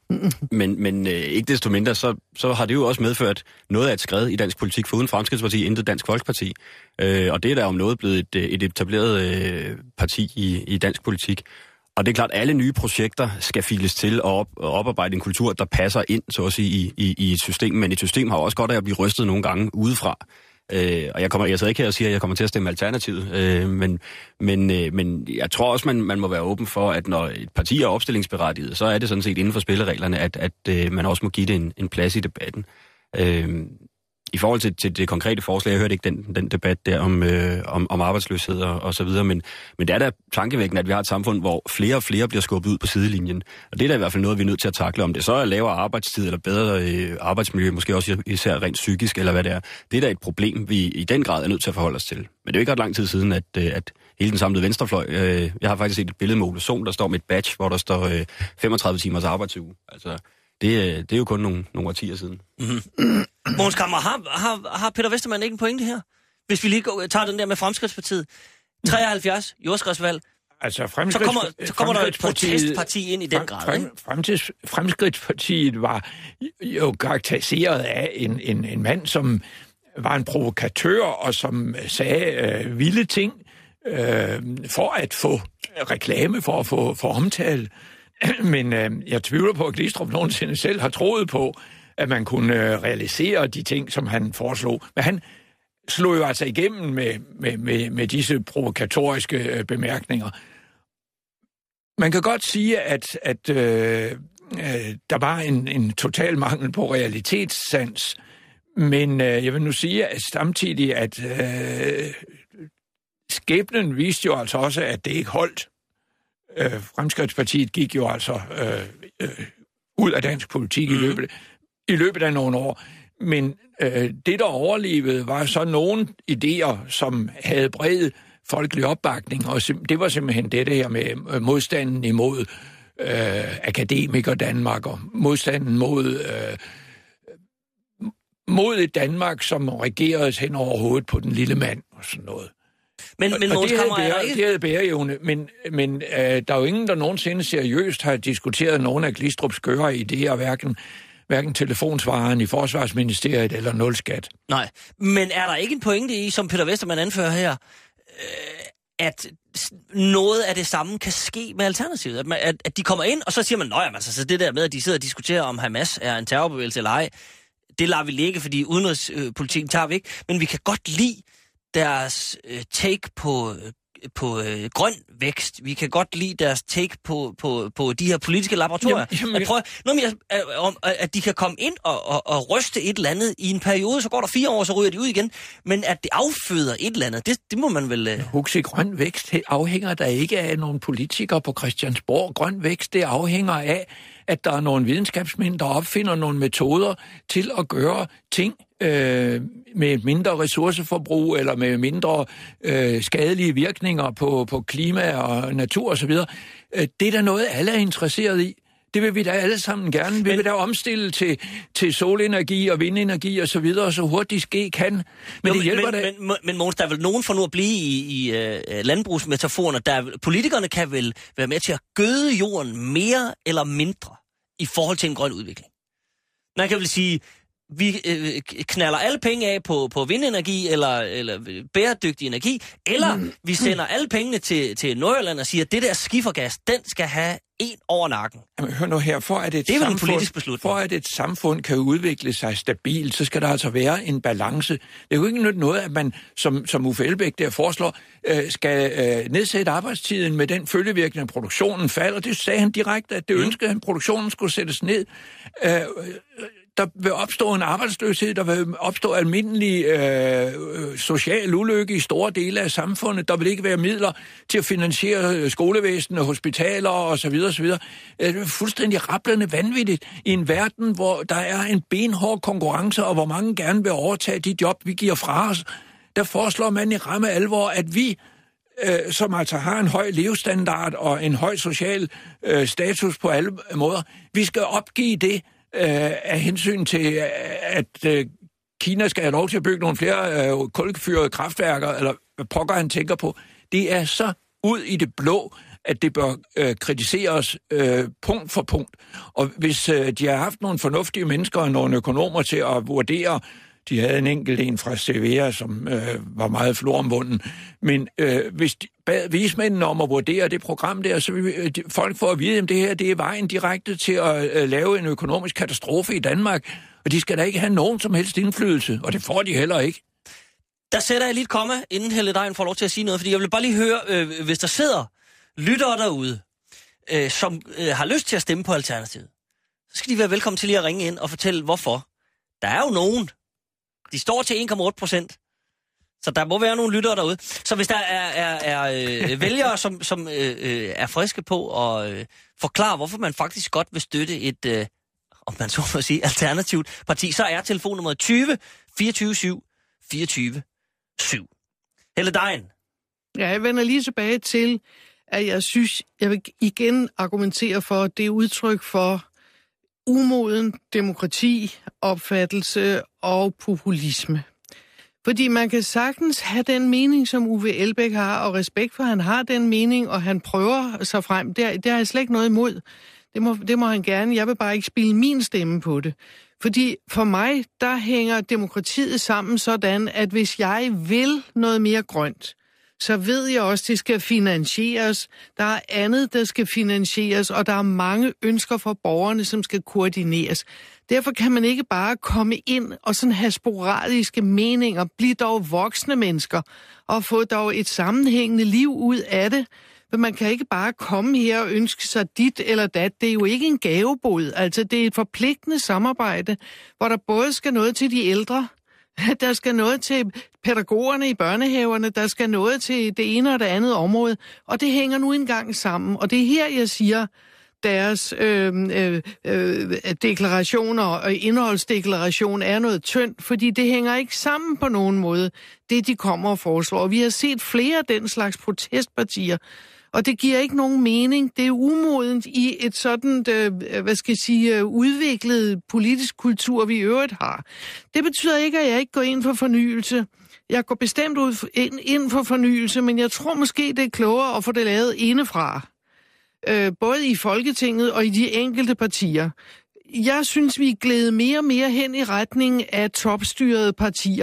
Men, men øh, ikke desto mindre, så, så har det jo også medført noget af et skred i dansk politik, for uden Fremskridtsparti, intet Dansk Folkeparti. Øh, og det er der om noget blevet et, et etableret øh, parti i, i dansk politik. Og det er klart, at alle nye projekter skal files til at op, oparbejde en kultur, der passer ind, så at sige, i, i, i et system. Men et system har også godt af at blive rystet nogle gange udefra. Øh, og jeg kommer, jeg sidder ikke her og siger, at jeg kommer til at stemme Alternativet, øh, men, men, øh, men jeg tror også, man, man må være åben for, at når et parti er opstillingsberettiget, så er det sådan set inden for spillereglerne, at, at øh, man også må give det en, en plads i debatten. Øh, I forhold til, til det konkrete forslag, jeg hørte ikke den, den debat der om, øh, om, om arbejdsløshed og, og så videre, men, men det er da tankevækkende, at vi har et samfund, hvor flere og flere bliver skubbet ud på sidelinjen. Og det er da i hvert fald noget, vi er nødt til at takle, om det så er lavere arbejdstid eller bedre øh, arbejdsmiljø, måske også især rent psykisk eller hvad det er. Det er da et problem, vi i den grad er nødt til at forholde os til. Men det er jo ikke ret lang tid siden, at, øh, at hele den samlede venstrefløj, øh, jeg har faktisk set et billede med Ole Sohn, der står med et badge, hvor der står øh, femogtredive timers arbejdsuge. Altså, det, det er jo kun nogle, nogle årtier siden. Mm-hmm. Mogens Camre, har, har, har Peter Westermann ikke en pointe her? Hvis vi lige går, tager den der med Fremskridtspartiet. treoghalvfjerds jordskredsvalg. Altså, så kommer, så kommer der et protestparti ind i den grad, frem, fremtids, Fremskridtspartiet var jo karakteriseret af en, en, en mand, som var en provokatør, og som sagde øh, vilde ting øh, for at få reklame, for at få for omtale. Men øh, jeg tvivler på, at Glistrup nogensinde selv har troet på, at man kunne øh, realisere de ting, som han foreslog. Men han slog jo altså igennem med, med, med, med disse provokatoriske øh, bemærkninger. Man kan godt sige, at, at øh, øh, der var en, en total mangel på realitetssans, men øh, jeg vil nu sige at samtidig, at øh, skæbnen viste jo altså også, at det ikke holdt. Øh, Fremskridtspartiet gik jo altså øh, øh, ud af dansk politik mm. i, løbet, i løbet af nogle år. Men øh, det, der overlevede, var så nogle idéer, som havde bred folkelig opbakning, og det var simpelthen det her med modstanden imod øh, akademiker Danmark, og modstanden mod, øh, mod et Danmark, som regeredes hen over hovedet på den lille mand, og sådan noget. Men, men og det havde, bære, bære, det havde bæreevne, men, men øh, der er jo ingen, der nogensinde seriøst har diskuteret nogle af Glistrups skøre idéer, hverken, hverken telefonsvareren i Forsvarsministeriet eller nulskat. Nej, men er der ikke en pointe i, som Peter Westermann anfører her, øh, at noget af det samme kan ske med Alternativet? At, man, at, at de kommer ind, og så siger man, nøj, altså, så det der med, at de sidder og diskuterer, om Hamas er en terrorbevægelse eller ej, det lader vi ligge, fordi udenrigspolitikken tager vi ikke, men vi kan godt lide deres øh, take på, øh, på øh, grøn vækst. Vi kan godt lide deres take på, på, på de her politiske laboratorier. Jamen, jamen, at, prøve, noget mere, at, at de kan komme ind og, og, og ryste et eller andet i en periode, så går der fire år, så ryger de ud igen. Men at det afføder et eller andet, det, det må man vel... Øh... Huxi, grøn vækst afhænger der ikke af nogle politikere på Christiansborg. Grøn vækst, det afhænger af, at der er nogle videnskabsmænd, der opfinder nogle metoder til at gøre ting øh, med mindre ressourceforbrug eller med mindre øh, skadelige virkninger på, på klima og natur osv. Øh, det er da noget, alle er interesseret i. Det vil vi da alle sammen gerne. Vi men, vil da omstille til, til solenergi og vindenergi og så videre, så hurtigt ske kan. Men jo, det hjælper men, da... Men, men Mogens, der er vel nogen for nu at blive i, i uh, landbrugsmetaforerne, der politikerne kan vel være med til at gøde jorden mere eller mindre i forhold til en grøn udvikling. Man kan vel sige, vi øh, knaller alle penge af på, på vindenergi eller, eller bæredygtig energi, eller mm. vi sender alle pengene til, til Nordjylland og siger, at det der skifergas, den skal have en over nakken. Jamen, hør nu her, for at et, det er samfund, en politisk beslutning. For at et samfund kan udvikle sig stabilt, så skal der altså være en balance. Det er jo ikke noget, at man, som, som Uffe Elbæk der foreslår, øh, skal øh, nedsætte arbejdstiden med den følgevirkning, at produktionen falder. Det sagde han direkte, at det mm. ønskede, at produktionen skulle sættes ned. Øh, Der vil opstå en arbejdsløshed, der vil opstå almindelig øh, social ulykke i store dele af samfundet. Der vil ikke være midler til at finansiere skolevæsen og hospitaler osv. osv. Det er fuldstændig rablende vanvittigt i en verden, hvor der er en benhård konkurrence, og hvor mange gerne vil overtage de job, vi giver fra os. Der foreslår man i ramme alvor, at vi, øh, som altså har en høj levestandard og en høj social øh, status på alle måder, vi skal opgive det, af hensyn til, at Kina skal have lov til at bygge nogle flere kulfyrede kraftværker, eller hvad pokker han tænker på. Det er så ud i det blå, at det bør øh, kritiseres øh, punkt for punkt. Og hvis øh, de har haft nogle fornuftige mennesker og nogle økonomer til at vurdere, de havde en enkelt en fra Sevilla, som øh, var meget floromvunden, men øh, hvis de bad vismændene om at vurdere det program der, så vil øh, folk få at vide, at det her det er vejen direkte til at øh, lave en økonomisk katastrofe i Danmark, og de skal da ikke have nogen som helst indflydelse, og det får de heller ikke. Der sætter jeg lige et komma, inden Helle Degn får lov til at sige noget, fordi jeg vil bare lige høre, øh, hvis der sidder lyttere derude, øh, som øh, har lyst til at stemme på Alternativet, så skal de være velkommen til lige at ringe ind og fortælle, hvorfor. Der er jo nogen. De står til en komma otte procent. Så der må være nogle lyttere derude. Så hvis der er, er, er øh, vælgere, som, som øh, øh, er friske på at øh, forklare, hvorfor man faktisk godt vil støtte et, øh, om man så må sige, alternativt parti, så er telefonnummer tyve fireogtyve syv fireogtyve syv. Helle Degn. Ja, jeg vender lige tilbage til, at jeg synes, jeg vil igen argumentere for, at det er udtryk for umoden demokrati, opfattelse og populisme. Fordi man kan sagtens have den mening, som Uffe Elbæk har, og respekt for, at han har den mening, og han prøver sig frem. Det, det har jeg slet ikke noget imod. Det må, det må han gerne. Jeg vil bare ikke spille min stemme på det. Fordi for mig, der hænger demokratiet sammen sådan, at hvis jeg vil noget mere grønt, så ved jeg også, at det skal finansieres. Der er andet, der skal finansieres, og der er mange ønsker fra borgerne, som skal koordineres. Derfor kan man ikke bare komme ind og sådan have sporadiske meninger, blive dog voksne mennesker, og få dog et sammenhængende liv ud af det. Men man kan ikke bare komme her og ønske sig dit eller dat. Det er jo ikke en gavebod. Altså, det er et forpligtende samarbejde, hvor der både skal noget til de ældre, der skal noget til pædagogerne i børnehaverne, der skal noget til det ene og det andet område, og det hænger nu engang sammen. Og det er her, jeg siger, deres øh, øh, øh, deklarationer og indholdsdeklaration er noget tyndt, fordi det hænger ikke sammen på nogen måde, det de kommer og foreslår. Vi har set flere af den slags protestpartier, og det giver ikke nogen mening. Det er umodent i et sådan, øh, hvad skal jeg sige, udviklet politisk kultur, vi i øvrigt har. Det betyder ikke, at jeg ikke går ind for fornyelse. Jeg går bestemt ud ind, ind for fornyelse, men jeg tror måske, det er klogere at få det lavet indefra. Øh, både i Folketinget og i de enkelte partier. Jeg synes, vi er glædet mere og mere hen i retning af topstyrede partier.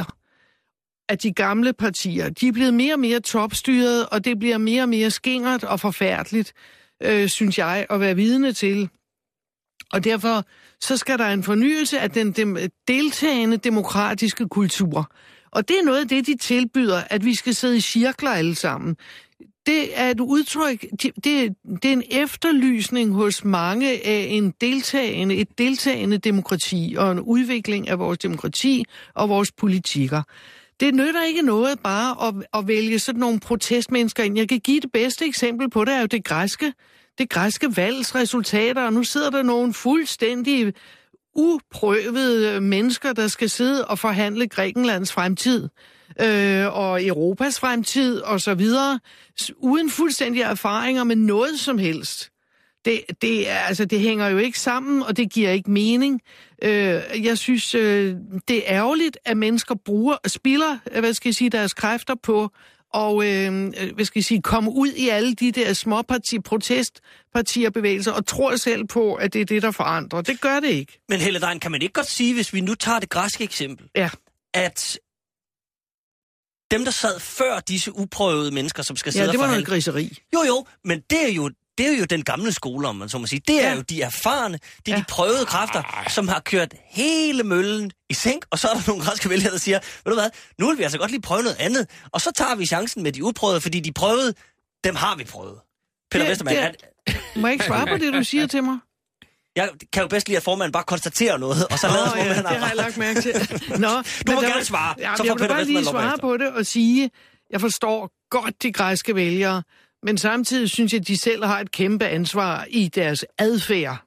At de gamle partier, de er blevet mere og mere topstyret, og det bliver mere og mere skingert og forfærdeligt, øh, synes jeg, at være vidne til. Og derfor så skal der en fornyelse af den dem, deltagende demokratiske kultur. Og det er noget af det, de tilbyder, at vi skal sidde i cirkler alle sammen. Det er et udtryk, det, det er en efterlysning hos mange af en deltagende, et deltagende demokrati og en udvikling af vores demokrati og vores politikker. Det nytter ikke noget bare at, at vælge sådan nogle protestmennesker ind. Jeg kan give det bedste eksempel på det, er jo det græske, det græske valgs resultater, og nu sidder der nogle fuldstændig uprøvede mennesker, der skal sidde og forhandle Grækenlands fremtid øh, og Europas fremtid og så videre, uden fuldstændige erfaringer med noget som helst. Det, det, er, altså, det hænger jo ikke sammen, og det giver ikke mening. Øh, jeg synes, øh, det er ærgerligt, at mennesker bruger, spilder, hvad skal jeg sige, deres kræfter på og øh, hvad skal jeg sige, komme ud i alle de der småparti, protestpartier, bevægelser, og tror selv på, at det er det, der forandrer. Det gør det ikke. Men Helle Dein, kan man ikke godt sige, hvis vi nu tager det græske eksempel, ja. at dem, der sad før disse uprøvede mennesker, som skal sidde ja, og det var forhandle... noget griseri. Jo, jo, men det er jo, det er jo den gamle skole, om man så må sige. Det er ja. jo de erfarne, det er ja. de prøvede kræfter, som har kørt hele møllen i sænk, og så er der nogle græske vælgere, der siger, ved du hvad, nu vil vi altså godt lige prøve noget andet, og så tager vi chancen med de uprøvede, fordi de prøvede, dem har vi prøvet. Peter ja, Westermann... Er... Må jeg ikke svare på det, du siger til mig? Jeg kan jo bedst lide, at formanden bare konstaterer noget, og så lader oh, ja, det har jeg lagt mærke til. Nå, du må gerne svare. Ja, så jeg vil bare lige svare på det og sige, jeg forstår godt de græske vælgere, men samtidig synes jeg, at de selv har et kæmpe ansvar i deres adfærd.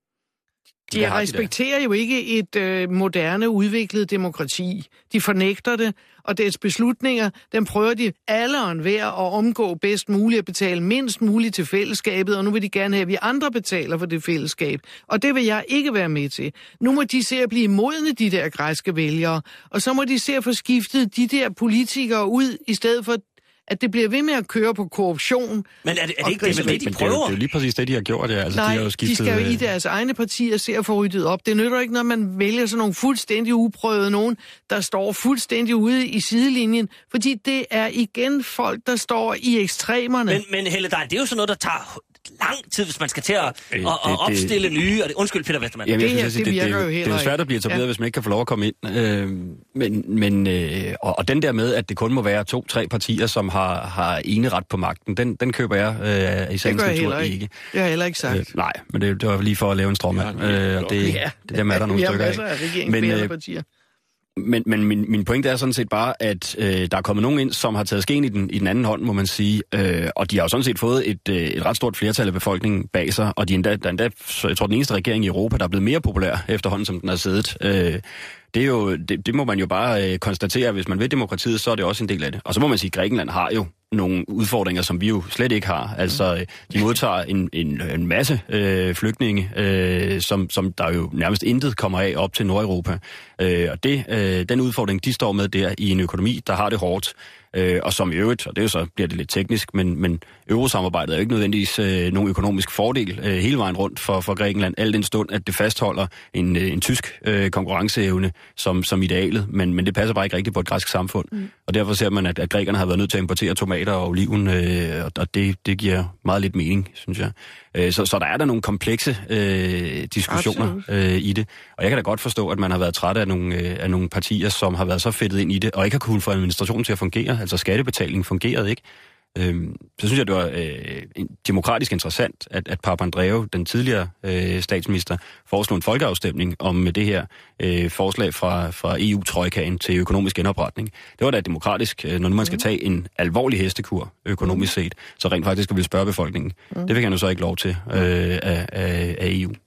De respekterer de jo ikke et øh, moderne, udviklet demokrati. De fornægter det, og deres beslutninger, dem prøver de alle og enhver at omgå bedst muligt, at betale mindst muligt til fællesskabet, og nu vil de gerne have, at vi andre betaler for det fællesskab. Og det vil jeg ikke være med til. Nu må de se at blive modne, de der græske vælgere, og så må de se at få skiftet de der politikere ud, i stedet for at det bliver ved med at køre på korruption. Men er det, er det ikke det, det, de prøver? Det er jo lige præcis det, de har gjort. Ja. Altså, Nej, de, har jo skiftet... de skal jo i deres egne partier se at få ryddet op. Det nytter ikke, når man vælger sådan nogle fuldstændig uprøvede nogen, der står fuldstændig ude i sidelinjen, fordi det er igen folk, der står i ekstremerne. Men, men Helle Dein, det er jo sådan noget, der tager lang tid, hvis man skal til at, at, at opstille nye. Og det, undskyld, Peter Westermann. Jamen, det her, sige, det virker det, det, jo heller ikke. Det er jo svært at blive etableret, ja. hvis man ikke kan få lov at komme ind. Øh, men, men, øh, og, og den der med, at det kun må være to, tre partier, som har, har ene ret på magten, den, den køber jeg øh, i sagens natur ikke. ikke. Det har jeg heller ikke sagt. Øh, nej, men det, det var lige for at lave en stråmand. Ja, øh, og det, ja. det der er der nogle ja, stykker af. af men, øh, partier. Men, men min, min pointe er sådan set bare, at øh, der er kommet nogen ind, som har taget skeen i den, i den anden hånd, må man sige. Øh, og de har jo sådan set fået et, øh, et ret stort flertal af befolkningen bag sig. Og de er endda, der er endda, jeg tror, den eneste regering i Europa, der er blevet mere populær efterhånden, som den har siddet. Øh, det, er jo, det, det må man jo bare øh, konstatere. Hvis man vil demokratiet, så er det også en del af det. Og så må man sige, at Grækenland har jo nogle udfordringer, som vi jo slet ikke har. Altså, de modtager en, en, en masse øh, flygtninge, øh, som, som der jo nærmest intet kommer af op til Nordeuropa. Øh, og det, øh, den udfordring, de står med der i en økonomi, der har det hårdt. Øh, og som i øvrigt, og det er jo så, bliver det lidt teknisk, men, men eurosamarbejdet er jo ikke nødvendigvis øh, nogen økonomisk fordel øh, hele vejen rundt for, for Grækenland, al den stund, at det fastholder en, øh, en tysk øh, konkurrenceevne som, som idealet, men, men det passer bare ikke rigtigt på et græsk samfund. Mm. Og derfor ser man, at, at grækerne har været nødt til at importere tomater og oliven, øh, og det, det giver meget lidt mening, synes jeg. Øh, så, så der er der nogle komplekse øh, diskussioner øh, i det, og jeg kan da godt forstå, at man har været træt af nogle, øh, af nogle partier, som har været så fedtet ind i det, og ikke har kunnet få administrationen til at fungere. Altså skattebetaling fungerede ikke. Øhm, så synes jeg, det var øh, demokratisk interessant, at, at Papandreou, den tidligere øh, statsminister, foreslog en folkeafstemning om det her øh, forslag fra, fra E U-trojkaen til økonomisk genopretning. Det var da demokratisk, øh, når nu man skal tage en alvorlig hestekur økonomisk set, så rent faktisk vil spørge befolkningen. Det fik han jo så ikke lov til øh, af, af, af E U.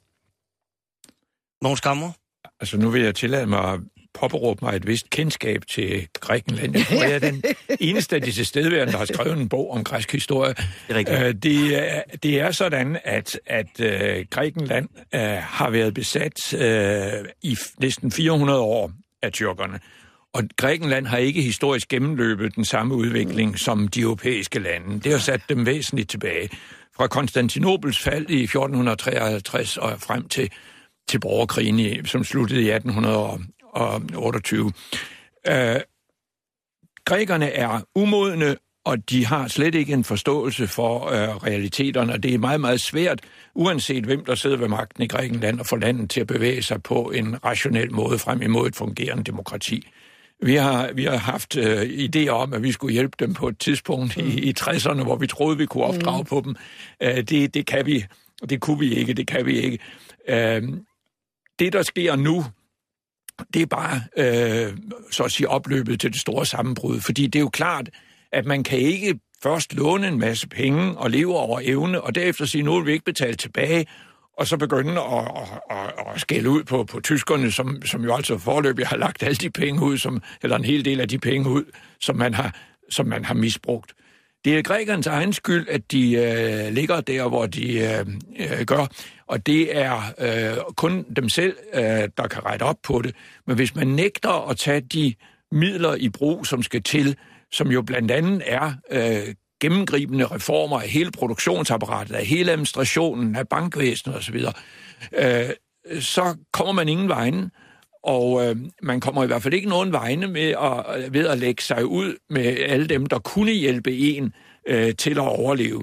Mogens Kammer? Altså nu vil jeg tillade mig at påberåbe mig et vist kendskab til Grækenland. Jeg tror, jeg er den eneste af de tilstedeværende, der har skrevet en bog om græsk historie. Det er, det er, det er sådan, at, at uh, Grækenland uh, har været besat uh, i næsten fire hundrede år af tyrkerne. Og Grækenland har ikke historisk gennemløbet den samme udvikling som de europæiske lande. Det har sat dem væsentligt tilbage. Fra Konstantinopels fald i fjorten treoghalvtreds og frem til, til borgerkrigen, som sluttede i atten otteogtyve. Øh, grækerne er umodne, og de har slet ikke en forståelse for øh, realiteterne, og det er meget, meget svært, uanset hvem der sidder ved magten i Grækenland, at få landet til at bevæge sig på en rationel måde frem imod et fungerende demokrati. Vi har, vi har haft øh, idéer om, at vi skulle hjælpe dem på et tidspunkt mm. i, i tresserne, hvor vi troede, vi kunne opdrage mm. på dem. Øh, det, det kan vi, det kunne vi ikke, det kan vi ikke. Øh, det, der sker nu, det er bare, øh, så at sige, opløbet til det store sammenbrud. Fordi det er jo klart, at man kan ikke først låne en masse penge og leve over evne, og derefter sige, nu vil vi ikke betale tilbage, og så begynde at, at, at, at skælde ud på, på tyskerne, som, som jo altså foreløbig har lagt alle de penge ud, som, eller en hel del af de penge ud, som man har, som man har misbrugt. Det er grækernes egen skyld, at de øh, ligger der, hvor de øh, øh, gør, og det er øh, kun dem selv, øh, der kan rette op på det. Men hvis man nægter at tage de midler i brug, som skal til, som jo blandt andet er øh, gennemgribende reformer af hele produktionsapparatet, af hele administrationen, af bankvæsenet osv., øh, så kommer man ingen vegne. Og øh, man kommer i hvert fald ikke nogen vegne med at, ved at lægge sig ud med alle dem, der kunne hjælpe en øh, til at overleve.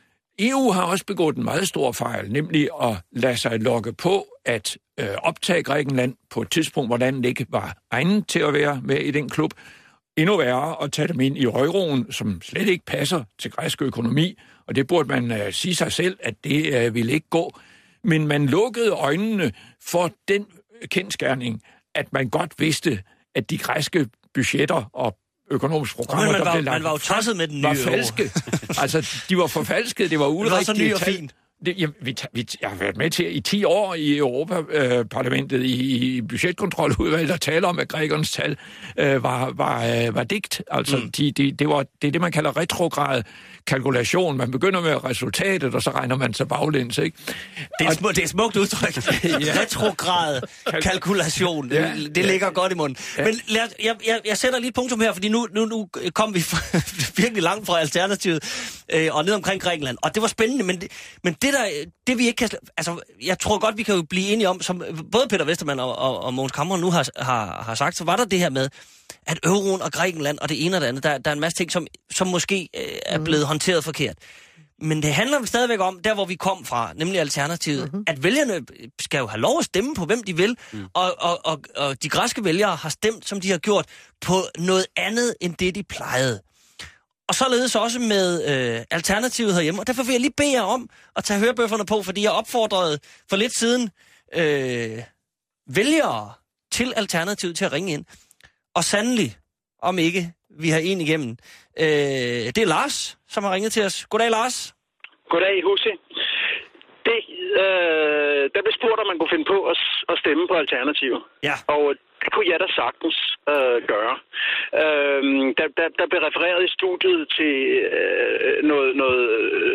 E U har også begået en meget stor fejl, nemlig at lade sig lokke på at øh, optage Grækenland på et tidspunkt, hvor landet ikke var egnet til at være med i den klub. Endnu værre at tage dem ind i euroen, som slet ikke passer til græsk økonomi, og det burde man øh, sige sig selv, at det øh, ville ikke gå. Men man lukkede øjnene for den kendsgerning, at man godt vidste, at de græske budgetter og økonomiske programmer, man, der var, blev lagt, man var jo tosset med den nye var falske. Altså, de var forfalskede, det var urigtige. Det var så ny og fint. Det, jeg, vi, vi, jeg har været med til i ti år i Europaparlamentet øh, i, i budgetkontroludvalget og tale om, at grækernes tal øh, var, var, øh, var digt. Altså, mm. de, de, det, var, det er det, man kalder retrograd kalkulation. Man begynder med resultatet, og så regner man sig baglæns, ikke? Det er, sm- det er smukt udtryk. Ja. Retrograd kalkulation. Det, ja. det ligger ja. godt i munden. Ja. Men lad, jeg, jeg, jeg sætter lige et punktum her, fordi nu, nu, nu kom vi virkelig langt fra alternativet øh, og ned omkring Grækenland. Og det var spændende, men det, men det der, det vi ikke kan... Altså, jeg tror godt, vi kan jo blive enige om, som både Peter Westermann og, og, og Mogens Camre nu har, har, har sagt, så var der det her med, at euroen og Grækenland og det ene og det andet, der, der er en masse ting, som, som måske øh, er blevet håndteret forkert. Men det handler stadigvæk om, der hvor vi kom fra, nemlig alternativet, mm-hmm. at vælgerne skal jo have lov at stemme på, hvem de vil, mm. og, og, og, og de græske vælgere har stemt, som de har gjort, på noget andet, end det de plejede. Og således også med øh, alternativet herhjemme. Og derfor vil jeg lige bede jer om at tage hørebøfferne på, fordi jeg opfordrede for lidt siden øh, vælgere til alternativet til at ringe ind. Og sandelig, om ikke vi har en igennem. Øh, det er Lars, som har ringet til os. Goddag, Lars. Goddag, Husse. Det, øh, der blev spurgt, om man kunne finde på at, at stemme på alternativet. Ja. Og det kunne jeg da sagtens øh, gøre. Øh, der, der, der blev refereret i studiet til øh, noget, noget,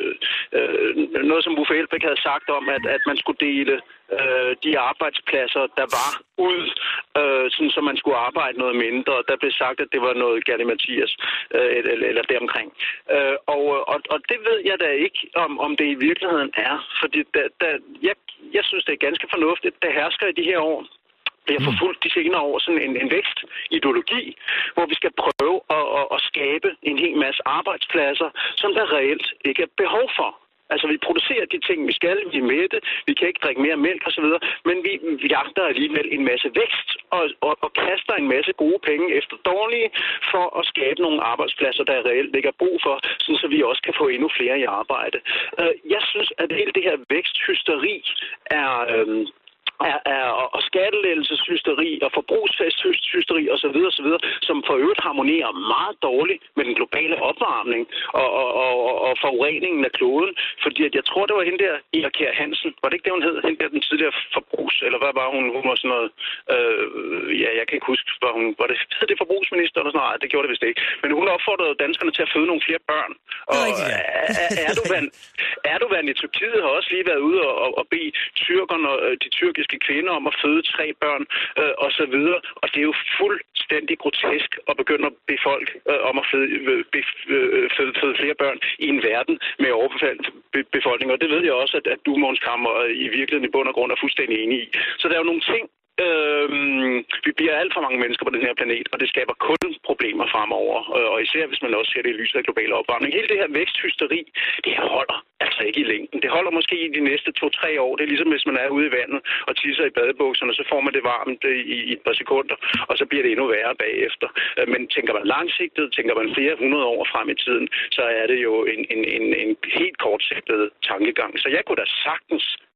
øh, noget, som Uffe Elbæk havde sagt om, at, at man skulle dele øh, de arbejdspladser, der var ud, øh, sådan, så man skulle arbejde noget mindre. Der blev sagt, at det var noget Gerli Mathias, øh, eller, eller deromkring. Øh, og, og, og det ved jeg da ikke, om, om det i virkeligheden er. Fordi der, der, jeg, jeg synes, det er ganske fornuftigt. Der hersker i de her år, bliver forfulgt de senere år sådan en, en vækstideologi, hvor vi skal prøve at, at, at skabe en hel masse arbejdspladser, som der reelt ikke er behov for. Altså, vi producerer de ting, vi skal, vi er mætte, vi kan ikke drikke mere mælk osv., men vi, vi jagter alligevel en masse vækst og, og, og kaster en masse gode penge efter dårlige for at skabe nogle arbejdspladser, der reelt ikke er brug for, sådan så vi også kan få endnu flere i arbejde. Jeg synes, at hele det her væksthysteri er... Øhm, Er, er, og skattelettelseshysteri og forbrugsfesthysteri osv., osv., som for øvrigt harmonerer meget dårligt med den globale opvarmning og, og, og, og forureningen af kloden. Fordi at jeg tror, det var hende der, Eva Kjær Hansen. Var det ikke det, hun hed? Hende der, den tidligere forbrugs... Eller hvad var hun? Hun var sådan noget... Øh, ja, jeg kan ikke huske, var hun... Var det, hed det forbrugsminister eller sådan noget? Det gjorde det vist ikke. Men hun opfordrede danskerne til at føde nogle flere børn. Og Erdogan, Erdogan i Tyrkiet har også lige været ude og, og, og bede tyrkerne, de tyrkiske kvinder om at føde tre børn øh, og så videre. Og det er jo fuldstændig grotesk at begynde at bede folk øh, om at føde, be, øh, føde, føde flere børn i en verden med overbefolkning. Og det ved jeg også, at, at du, Mogens Camre, i virkeligheden i bund og grund er fuldstændig enig i. Så der er jo nogle ting, Øhm, vi bliver alt for mange mennesker på den her planet, og det skaber kun problemer fremover, og især hvis man også ser det i lyset af global opvarmning. Hele det her væksthysteri, det her holder altså ikke i længden. Det holder måske i de næste to-tre år. Det er ligesom hvis man er ude i vandet og tisser i badebukserne, så får man det varmt i, i et par sekunder, og så bliver det endnu værre bagefter. Men tænker man langsigtet, tænker man flere hundrede år frem i tiden, så er det jo en, en, en, en helt kortsigtet tankegang. Så jeg kunne da sagtens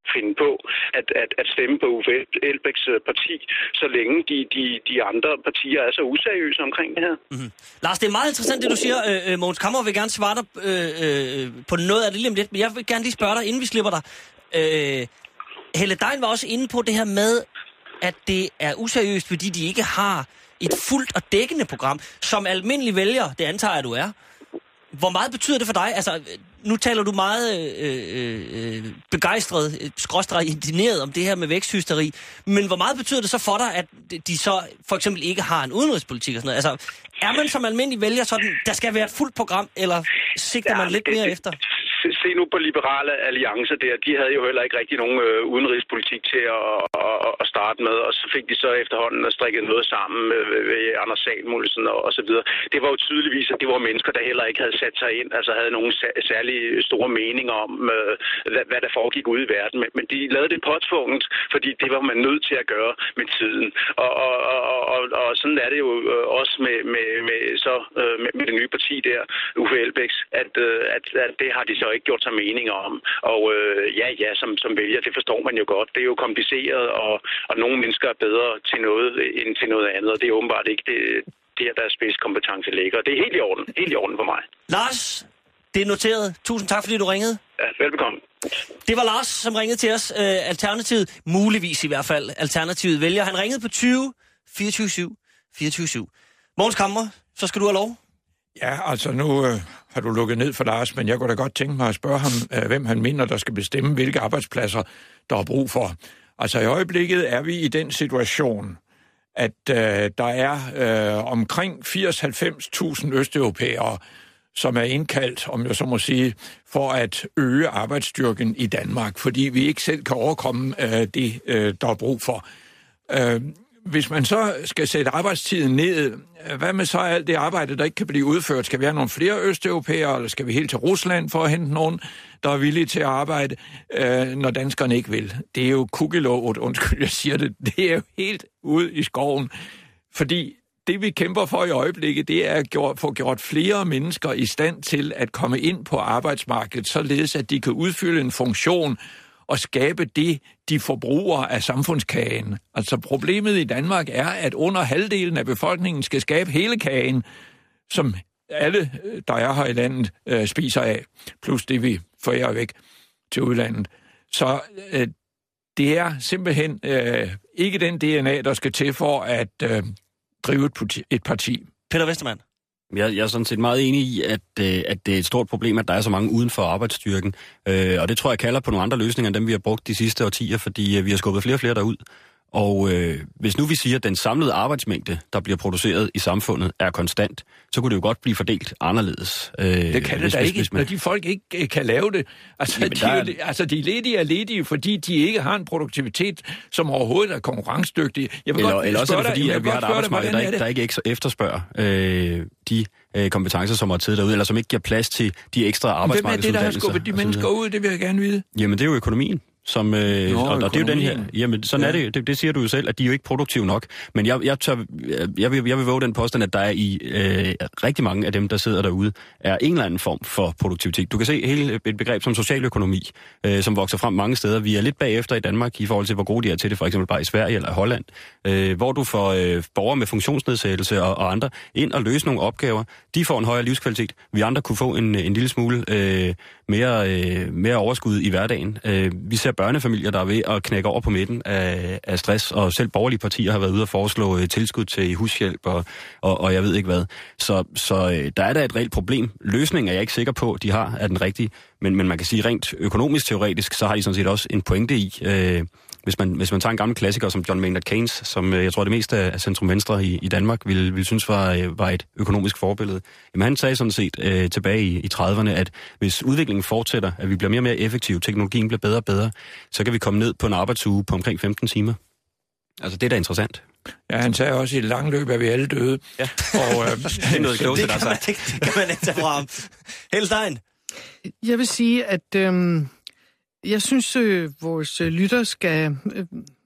finde på at, at, at stemme på Uffe Elbæks parti, så længe de, de, de andre partier er så useriøse omkring det her. Mm-hmm. Lars, det er meget interessant, det du siger. Øh, Mogens Camre vil gerne svare dig øh, øh, på noget af det lige om lidt, men jeg vil gerne lige spørge dig, inden vi slipper dig. Øh, Helle Dein var også inde på det her med, at det er useriøst, fordi de ikke har et fuldt og dækkende program, som almindelig vælger, det antager jeg, du er. Hvor meget betyder det for dig? Altså, nu taler du meget øh, øh, begejstret, skråstreg indigneret om det her med væksthysteri, men hvor meget betyder det så for dig, at de så for eksempel ikke har en udenrigspolitik og sådan noget? Altså, er man som almindelig vælger sådan, der skal være et fuldt program, eller sigter ja, man lidt det, mere det, efter? Se nu på Liberale Alliance der, de havde jo heller ikke rigtig nogen øh, udenrigspolitik til at, at, at starte med, og så fik de så efterhånden strikket noget sammen med, med Anders Samuelsen og, og så videre. Det var jo tydeligvis, at det var mennesker, der heller ikke havde sat sig ind, altså havde nogen særlig store meninger om, øh, hvad, hvad der foregik ude i verden, men, men de lavede det påtvunget, fordi det var man nødt til at gøre med tiden. Og, og, og, og, og sådan er det jo også med, med, med, så, øh, med, med det nye parti der, Uffe Elbæks, at, øh, at, at det har de så ikke gjort sig meninger om. Og øh, ja, ja, som, som vælger, det forstår man jo godt. Det er jo kompliceret, og, og nogle mennesker er bedre til noget end til noget andet, og det er åbenbart ikke det, der, der spidskompetence ligger. Det er helt i orden. Helt i orden for mig. Lars, det er noteret. Tusind tak, fordi du ringede. Ja, velbekomme. Det var Lars, som ringede til os. Øh, Alternativet, muligvis i hvert fald, Alternativet vælger. Han ringede på tyve fireogtyve syv fireogtyve syv. Mogens Camre, så skal du have lov. Ja, altså nu øh, har du lukket ned for Lars, men jeg kunne da godt tænke mig at spørge ham, øh, hvem han mener, der skal bestemme, hvilke arbejdspladser, der er brug for. Altså i øjeblikket er vi i den situation, at øh, der er øh, omkring firs til halvfems tusind østeuropæere, som er indkaldt, om jeg så må sige, for at øge arbejdsstyrken i Danmark, fordi vi ikke selv kan overkomme øh, det, øh, der er brug for. Øh, Hvis man så skal sætte arbejdstiden ned, hvad med så alt det arbejde, der ikke kan blive udført? Skal vi have nogle flere østeuropæere, eller skal vi helt til Rusland for at hente nogen, der er villige til at arbejde, øh, når danskerne ikke vil? Det er jo kukkelovet, undskyld, jeg siger det. Det er jo helt ude i skoven, fordi det, vi kæmper for i øjeblikket, det er at få gjort flere mennesker i stand til at komme ind på arbejdsmarkedet, således at de kan udfylde en funktion og skabe det, de forbruger af samfundskagen. Altså problemet i Danmark er, at under halvdelen af befolkningen skal skabe hele kagen, som alle, der er her i landet, øh, spiser af, plus det, vi forærer væk til udlandet. Så øh, det er simpelthen øh, ikke den D N A, der skal til for at øh, drive et, et parti. Peter Westermann. Jeg, jeg er sådan set meget enig i, at, øh, at det er et stort problem, at der er så mange uden for arbejdsstyrken. Øh, og det tror jeg kalder på nogle andre løsninger, end dem vi har brugt de sidste årtier, fordi øh, vi har skubbet flere og flere derud. Og øh, hvis nu vi siger, at den samlede arbejdsmængde, der bliver produceret i samfundet, er konstant, så kunne det jo godt blive fordelt anderledes. Øh, det kan hvis, det da hvis, ikke, hvis man... når de folk ikke kan lave det. Altså, Jamen, de, er... altså, de ledige er ledige, fordi de ikke har en produktivitet, som overhovedet er konkurrencedygtig. Jeg vil eller, godt eller også er det fordi, dig, at vi har et arbejdsmarked, der ikke, der ikke efterspørger øh, de øh, kompetencer, som er tid derude, eller som ikke giver plads til de ekstra arbejdsmarkedsuddannelser. Hvem er det, der har skubbet de mennesker ud? Det vil jeg gerne vide. Jamen, det er jo økonomien. Som, øh, Nå, og, og det er jo den her, jamen sådan ja. er det, det, det siger du jo selv, at de er jo ikke produktive nok, men jeg, jeg, tør, jeg, vil, jeg vil våge den påstand, at der er i øh, rigtig mange af dem, der sidder derude, er en eller anden form for produktivitet. Du kan se hele et begreb som socialøkonomi, øh, som vokser frem mange steder. Vi er lidt bagefter i Danmark i forhold til, hvor gode de er til det, for eksempel bare i Sverige eller Holland, øh, hvor du får øh, borgere med funktionsnedsættelse og, og andre ind og løse nogle opgaver. De får en højere livskvalitet. Vi andre kunne få en, en lille smule øh, mere, øh, mere overskud i hverdagen. Øh, vi ser børnefamilier, der er ved at knække over på midten af, af stress, og selv borgerlige partier har været ude og foreslå uh, tilskud til hushjælp, og, og, og jeg ved ikke hvad. Så, så uh, der er da et reelt problem. Løsningen er jeg ikke sikker på, de har, er den rigtige, men, men man kan sige rent økonomisk teoretisk, så har de sådan set også en pointe i, uh, hvis man, hvis man tager en gammel klassiker som John Maynard Keynes, som uh, jeg tror det meste af centrum-venstre i, i Danmark ville, ville synes var, uh, var et økonomisk forbillede. Jamen han sagde sådan set uh, tilbage i, i trediverne, at hvis udviklingen fortsætter, at vi bliver mere og mere effektive, teknologien bliver bedre og bedre, så kan vi komme ned på en arbejdsuge på omkring femten timer. Altså, det er da interessant. Ja, han sagde også i et langt løb, at vi alle døde. Ja. Og, øh, det er noget klogt, det, kan man, det, det kan man ikke tage fra ham. Helle Dein. Jeg vil sige, at øh, jeg synes, øh, vores lytter skal øh,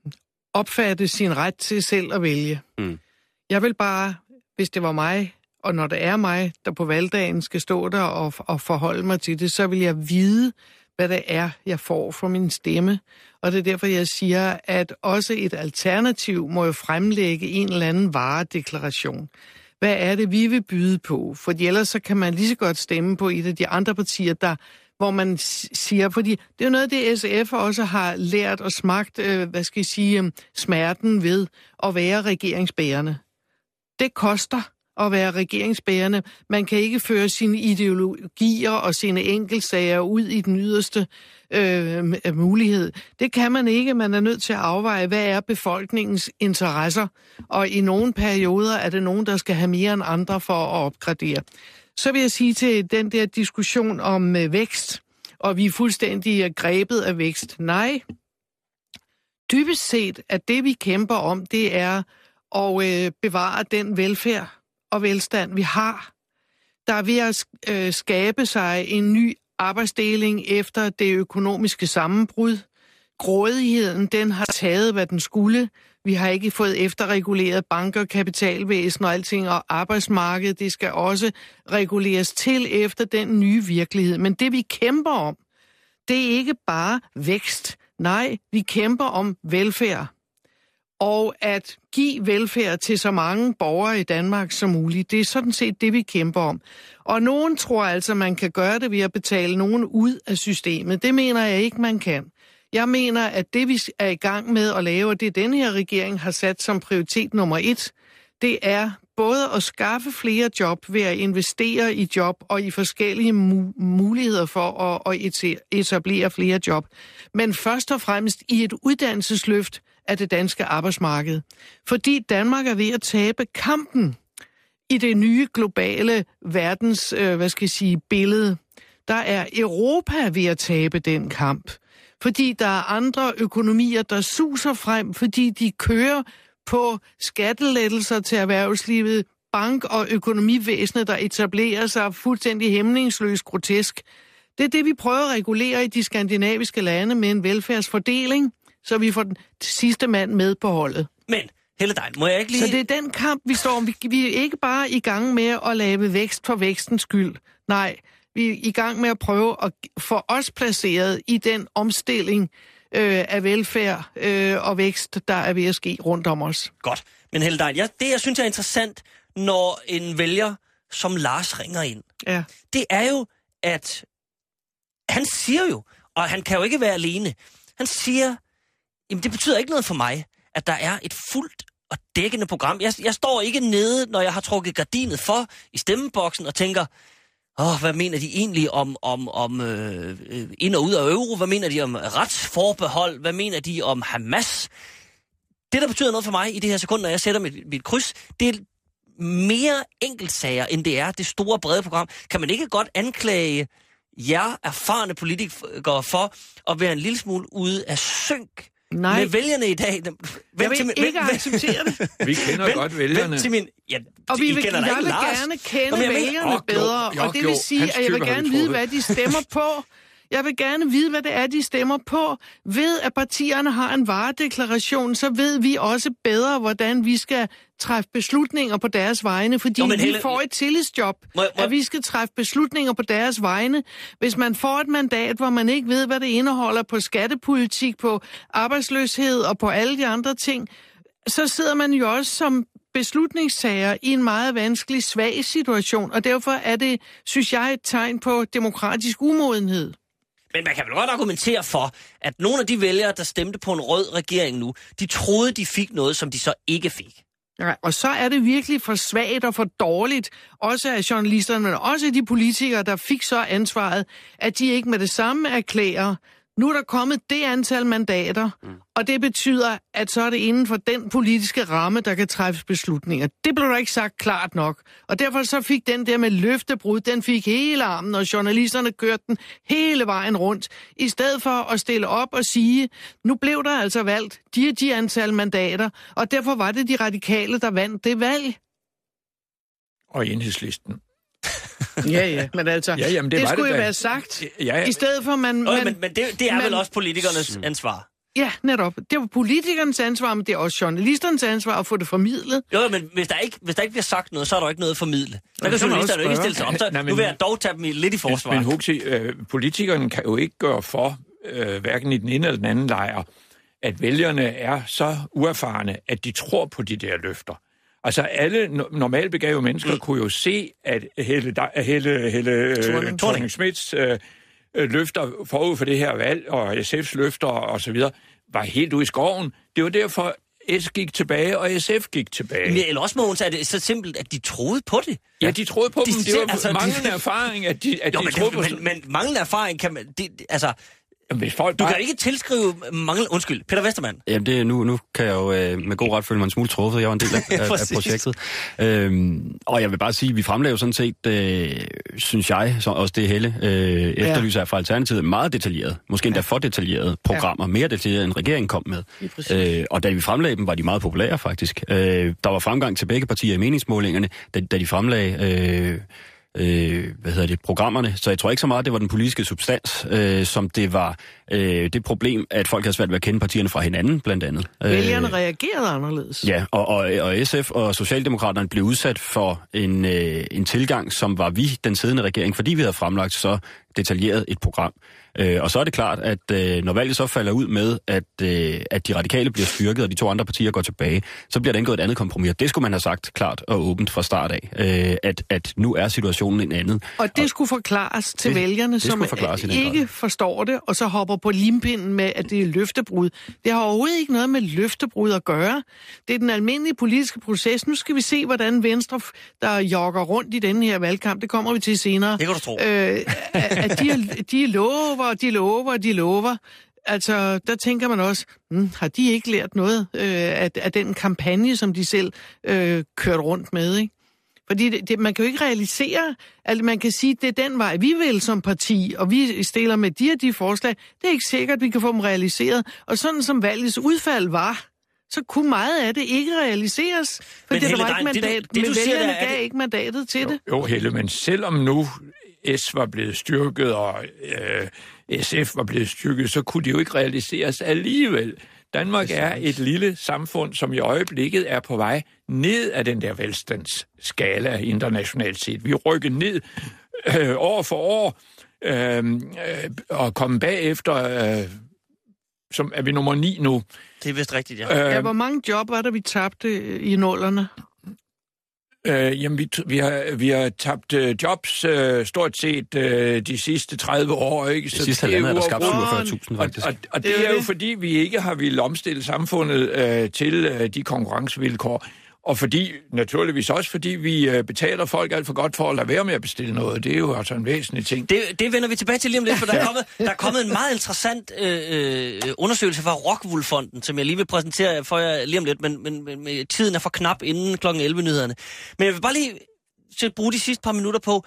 opfatte sin ret til selv at vælge. Mm. Jeg vil bare, hvis det var mig, og når det er mig, der på valgdagen skal stå der og, og forholde mig til det, så vil jeg vide, hvad det er, jeg får fra min stemme. Og det er derfor, jeg siger, at også et alternativ må jo fremlægge en eller anden varedeklaration. Hvad er det, vi vil byde på? For ellers så kan man lige så godt stemme på et af de andre partier, der, hvor man siger, fordi det er jo noget, det S F også har lært og smagt, øh, hvad skal jeg sige, smerten ved at være regeringsbærende. Det koster at være regeringsbærende. Man kan ikke føre sine ideologier og sine enkeltsager ud i den yderste øh, mulighed. Det kan man ikke. Man er nødt til at afveje, hvad er befolkningens interesser, og i nogle perioder er det nogen, der skal have mere end andre for at opgradere. Så vil jeg sige til den der diskussion om øh, vækst, og vi er fuldstændig grebet af vækst. Nej, dybest set, at det vi kæmper om, det er at øh, bevare den velfærd og velstand, vi har. Der er ved at øh, skabe sig en ny arbejdsdeling efter det økonomiske sammenbrud. Grådigheden, den har taget, hvad den skulle. Vi har ikke fået efterreguleret banker, kapitalvæsen og alting, og arbejdsmarkedet, det skal også reguleres til efter den nye virkelighed. Men det, vi kæmper om, det er ikke bare vækst. Nej, vi kæmper om velfærd. Og at give velfærd til så mange borgere i Danmark som muligt, det er sådan set det, vi kæmper om. Og nogen tror altså, man kan gøre det ved at betale nogen ud af systemet. Det mener jeg ikke, man kan. Jeg mener, at det, vi er i gang med at lave, og det den her regering har sat som prioritet nummer et, det er både at skaffe flere job ved at investere i job og i forskellige mu- muligheder for at, at etablere flere job. Men først og fremmest i et uddannelsesløft af det danske arbejdsmarked. Fordi Danmark er ved at tabe kampen i det nye globale verdens, øh, hvad skal jeg sige, billede. Der er Europa ved at tabe den kamp. Fordi der er andre økonomier, der suser frem, fordi de kører på skattelettelser til erhvervslivet, bank- og økonomivæsenet, der etablerer sig fuldstændig hæmningsløst grotesk. Det er det, vi prøver at regulere i de skandinaviske lande med en velfærdsfordeling, så vi får den sidste mand med på holdet. Men, Helle Degn, må jeg ikke lige... Så det er den kamp, vi står om. Vi, vi er ikke bare i gang med at lave vækst for vækstens skyld. Nej, vi er i gang med at prøve at få os placeret i den omstilling øh, af velfærd øh, og vækst, der er ved at ske rundt om os. Godt. Men Helle Degn, jeg, det jeg synes er interessant, når en vælger som Lars ringer ind, ja. det er jo, at han siger jo, og han kan jo ikke være alene, han siger... Jamen, det betyder ikke noget for mig, at der er et fuldt og dækkende program. Jeg, jeg står ikke nede, når jeg har trukket gardinet for i stemmeboksen og tænker, åh, hvad mener de egentlig om, om, om øh, ind og ud af euro? Hvad mener de om retsforbehold? Hvad mener de om Hamas? Det, der betyder noget for mig i det her sekund, når jeg sætter mit, mit kryds, det er mere enkeltsager, end det er det store, brede program. Kan man ikke godt anklage jer erfarne politikere for at være en lille smule ude af synk Nej. med vælgerne i dag? Vent jeg vil til, ikke vent, acceptere det. Vi kender vent, godt vælgerne. Vent til min, ja, og vi I vil, kender jeg ikke vil Lars. gerne kende Nå, vælgerne mener, bedre, jo, jo, og det vil jo, sige, at jeg vil gerne vide, hvad de stemmer på. Jeg vil gerne vide, hvad det er, de stemmer på. Ved at partierne har en varedeklaration, så ved vi også bedre, hvordan vi skal træffe beslutninger på deres vegne, fordi Nå, vi Helle... får et tillidsjob, må, må... at vi skal træffe beslutninger på deres vegne. Hvis man får et mandat, hvor man ikke ved, hvad det indeholder på skattepolitik, på arbejdsløshed og på alle de andre ting, så sidder man jo også som beslutningstager i en meget vanskelig, svag situation, og derfor er det, synes jeg, et tegn på demokratisk umodenhed. Men man kan vel godt argumentere for, at nogle af de vælgere, der stemte på en rød regering nu, de troede, de fik noget, som de så ikke fik. Ja, og så er det virkelig for svagt og for dårligt, også af journalisterne, men også af de politikere, der fik så ansvaret, at de ikke med det samme erklærer, nu er der kommet det antal mandater, mm. og det betyder, at så er det inden for den politiske ramme, der kan træffes beslutninger. Det blev der ikke sagt klart nok, og derfor så fik den der med løftebrud, den fik hele armen, og journalisterne kørte den hele vejen rundt, i stedet for at stille op og sige, nu blev der altså valgt de og de antal mandater, og derfor var det de radikale, der vandt det valg. Og Enhedslisten. Ja, ja, men altså, ja, jamen, det, det skulle jo være sagt, ja, ja. I stedet for man... man... Øj, men men det, det er man, vel også politikernes ansvar. Ja, netop. Det var politikernes ansvar, men det er også journalisternes ansvar at få det formidlet. Jo, men hvis der ikke, hvis der ikke bliver sagt noget, så er der ikke noget at formidle. Der kan journalisterne jo ikke stille sig op. Så nu vil jeg dog tage dem lidt i forsvar. Men Huxi, øh, politikerne kan jo ikke gøre for, øh, hverken i den ene eller den anden lejr, at vælgerne er så uerfarne, at de tror på de der løfter. Altså alle normalt begavede mennesker mm. kunne jo se, at Helle, Helle, Helle Thorning-Schmidts øh, løfter forud for det her valg, og S F's løfter og så videre, var helt ude i skoven. Det var derfor, S gik tilbage, og S F gik tilbage. Men, eller også, Mogens, er det så simpelt, at de troede på det? Ja, de troede på de, dem. Det var altså, manglende de, erfaring, at de, at jo, de men, troede det, på... Men, men manglende erfaring kan man... Det, altså... Hvis folk du bare... kan ikke tilskrive mangel... Undskyld, Peter Westermann. Jamen, det, nu, nu kan jeg jo øh, med god ret føle mig en smule truffet. Jeg var en del af, af, af projektet. Øhm, og jeg vil bare sige, at vi fremlægger jo sådan set, øh, synes jeg, så også det Helle øh, efterlyser fra Alternativet, meget detaljeret. Måske endda for detaljerede programmer. Mere detaljerede, end regeringen kom med. Øh, og da vi fremlagde dem, var de meget populære, faktisk. Øh, der var fremgang til begge partier i meningsmålingerne, da, da de fremlagde... Øh, Øh, hvad hedder det, programmerne. Så jeg tror ikke så meget, det var den politiske substans, øh, som det var øh, det problem, at folk havde svært ved at kende partierne fra hinanden, blandt andet. Vælgerne øh, reagerede anderledes. Ja, og, og, og S F og Socialdemokraterne blev udsat for en, øh, en tilgang, som var vi, den siddende regering, fordi vi havde fremlagt så detaljeret et program. Øh, og så er det klart, at øh, når valget så falder ud med, at, øh, at de radikale bliver styrket, og de to andre partier går tilbage, så bliver der indgået et andet kompromis. Det skulle man have sagt klart og åbent fra start af, øh, at, at nu er situationen en anden. Og det og skulle forklares til det, vælgerne, det som ikke grad. forstår det, og så hopper på limpinden med, at det er løftebrud. Det har overhovedet ikke noget med løftebrud at gøre. Det er den almindelige politiske proces. Nu skal vi se, hvordan Venstre, der jogger rundt i denne her valgkamp, det kommer vi til senere. Det kan du tro. Øh, at de, de lover, de lover, de lover. Altså, der tænker man også, hmm, har de ikke lært noget øh, af, af den kampagne, som de selv øh, kørte rundt med, ikke? Fordi det, det, man kan jo ikke realisere, at man kan sige, at det er den vej, vi vil som parti, og vi stiller med de og de forslag. Det er ikke sikkert, at vi kan få dem realiseret. Og sådan som valgets udfald var, så kunne meget af det ikke realiseres. For det, Helle, der var ikke mandat, det, du, det, men du vælgerne siger, gav det... ikke mandatet til jo, det. Jo, Helle, men selvom nu S var blevet styrket, og øh, S F var blevet styrket, så kunne det jo ikke realiseres alligevel. Danmark er et lille samfund, som i øjeblikket er på vej ned af den der velstandsskala internationalt set. Vi rykker ned øh, år for år øh, øh, og kommer bagefter, øh, som er vi nummer ni nu. Det er vist rigtigt, ja. Øh, ja, hvor mange job var der, vi tabte i nullerne? Øh, jamen, vi, vi, har, vi har tabt øh, jobs øh, stort set øh, de sidste tredive år, ikke? Så det sidste halvandet er der skabt syvogfyrre tusind, faktisk. Og, og, og det, det er jo det. Fordi, vi ikke har ville omstille samfundet øh, til øh, de konkurrencevilkår. Og fordi, naturligvis også fordi, vi øh, betaler folk alt for godt for at lade være med at bestille noget. Det er jo altså en væsentlig ting. Det, det vender vi tilbage til lige om lidt, for der er kommet, der er kommet en meget interessant øh, undersøgelse fra Rockwool-fonden, som jeg lige vil præsentere for jer lige om lidt, men, men, men tiden er for knap inden klokken elleve-nyhederne. Men jeg vil bare lige så bruge de sidste par minutter på,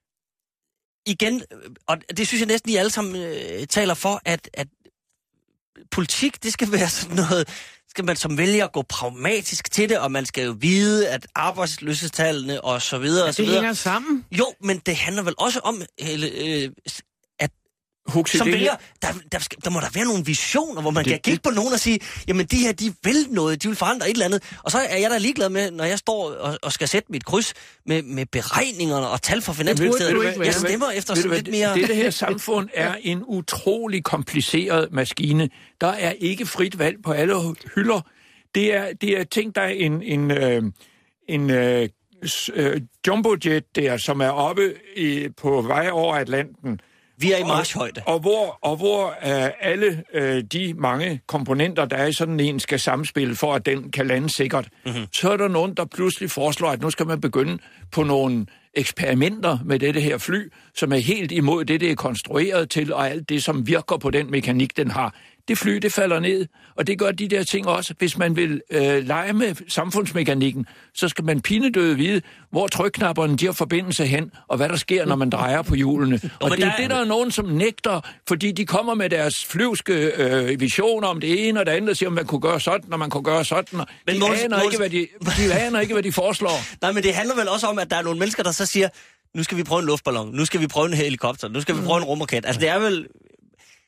igen, og det synes jeg næsten I alle sammen øh, taler for, at, at politik, det skal være sådan noget... skal man som vælger gå pragmatisk til det, og man skal jo vide, at arbejdsløshedstallene og så videre... Ja, og så det videre, hænger sammen. Jo, men det handler vel også om, øh, at Huxi, som det vælger, der, der, skal, der må der være nogle visioner, hvor man det, kan kigge på nogen og sige, jamen de her, de vil noget, de vil forandre et eller andet. Og så er jeg da ligeglad med, når jeg står og, og skal sætte mit kryds med, med beregningerne og tal fra Finansministeriet. Jeg stemmer efter sådan lidt mere... Det her samfund er en utrolig kompliceret maskine. Der er ikke frit valg på alle hylder. Det er, det er ting, der er en... en, øh, en øh, jumbojet der, som er oppe i, på vej over Atlanten. Vi er i marchhøjde. Og, og hvor, og hvor øh, alle øh, de mange komponenter, der er i sådan en, skal samspille for, at den kan lande sikkert. Mm-hmm. Så er der nogen, der pludselig foreslår, at nu skal man begynde på nogle eksperimenter med dette her fly, som er helt imod det, det er konstrueret til, og alt det, som virker på den mekanik, den har. Det fly, det falder ned, og det gør de der ting også. Hvis man vil øh, lege med samfundsmekanikken, så skal man pinedøde vide, hvor trykknapperne de har forbindelse hen, og hvad der sker, når man drejer på hjulene. Og det er det, der er nogen, som nægter, fordi de kommer med deres flyvske øh, visioner om det ene og det andet, og siger, om man kunne gøre sådan, og man kunne gøre sådan. Men de, Mås, aner Mås... ikke, hvad de, de aner ikke, hvad de foreslår. Nej, men det handler vel også om, at der er nogle mennesker, der så siger, nu skal vi prøve en luftballon, nu skal vi prøve en helikopter, nu skal vi prøve en rumraket. Altså, det er vel...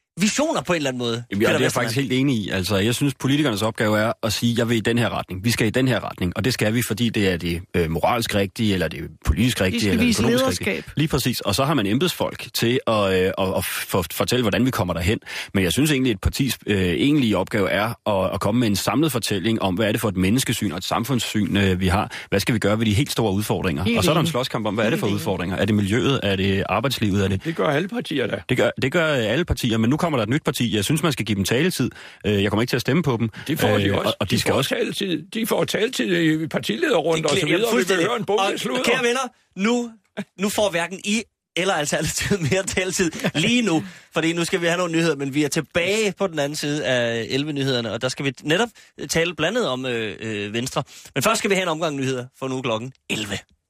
visioner på en eller anden måde. Jamen, ja, det er jeg faktisk helt enig i. Altså, jeg synes, politikernes opgave er at sige, jeg vil i den her retning. Vi skal i den her retning. Og det skal vi, fordi det er det øh, moralsk rigtige, eller det politisk rigtige, eller det økonomisk rigtige. Lige præcis. Og så har man embedsfolk til at, øh, at, at for, fortælle, hvordan vi kommer derhen. Men jeg synes egentlig, at et partis øh, egentlige opgave er at, at komme med en samlet fortælling om, hvad er det for et menneskesyn og et samfundssyn, øh, vi har. Hvad skal vi gøre ved de helt store udfordringer? Helt og så er der en slåskamp om, hvad er det for udfordringer? Er det miljøet? Er det arbejdslivet? Er det... det gør alle partier da. Det gør, det gør alle partier, men nu kommer der et nyt parti. Jeg synes, man skal give dem taletid. Jeg kommer ikke til at stemme på dem. De får de øh, også. Og de, de skal også taletid. De får taletid i partilederrunde og så videre, og vi vil høre en bunke sludder. Kære venner, nu, nu får hverken I eller Alternativet mere taletid lige nu, fordi nu skal vi have nogle nyheder, men vi er tilbage på den anden side af elleve-nyhederne, og der skal vi netop tale blandet om øh, øh, Venstre. Men først skal vi have en omgang nyheder, for nu klokken elleve.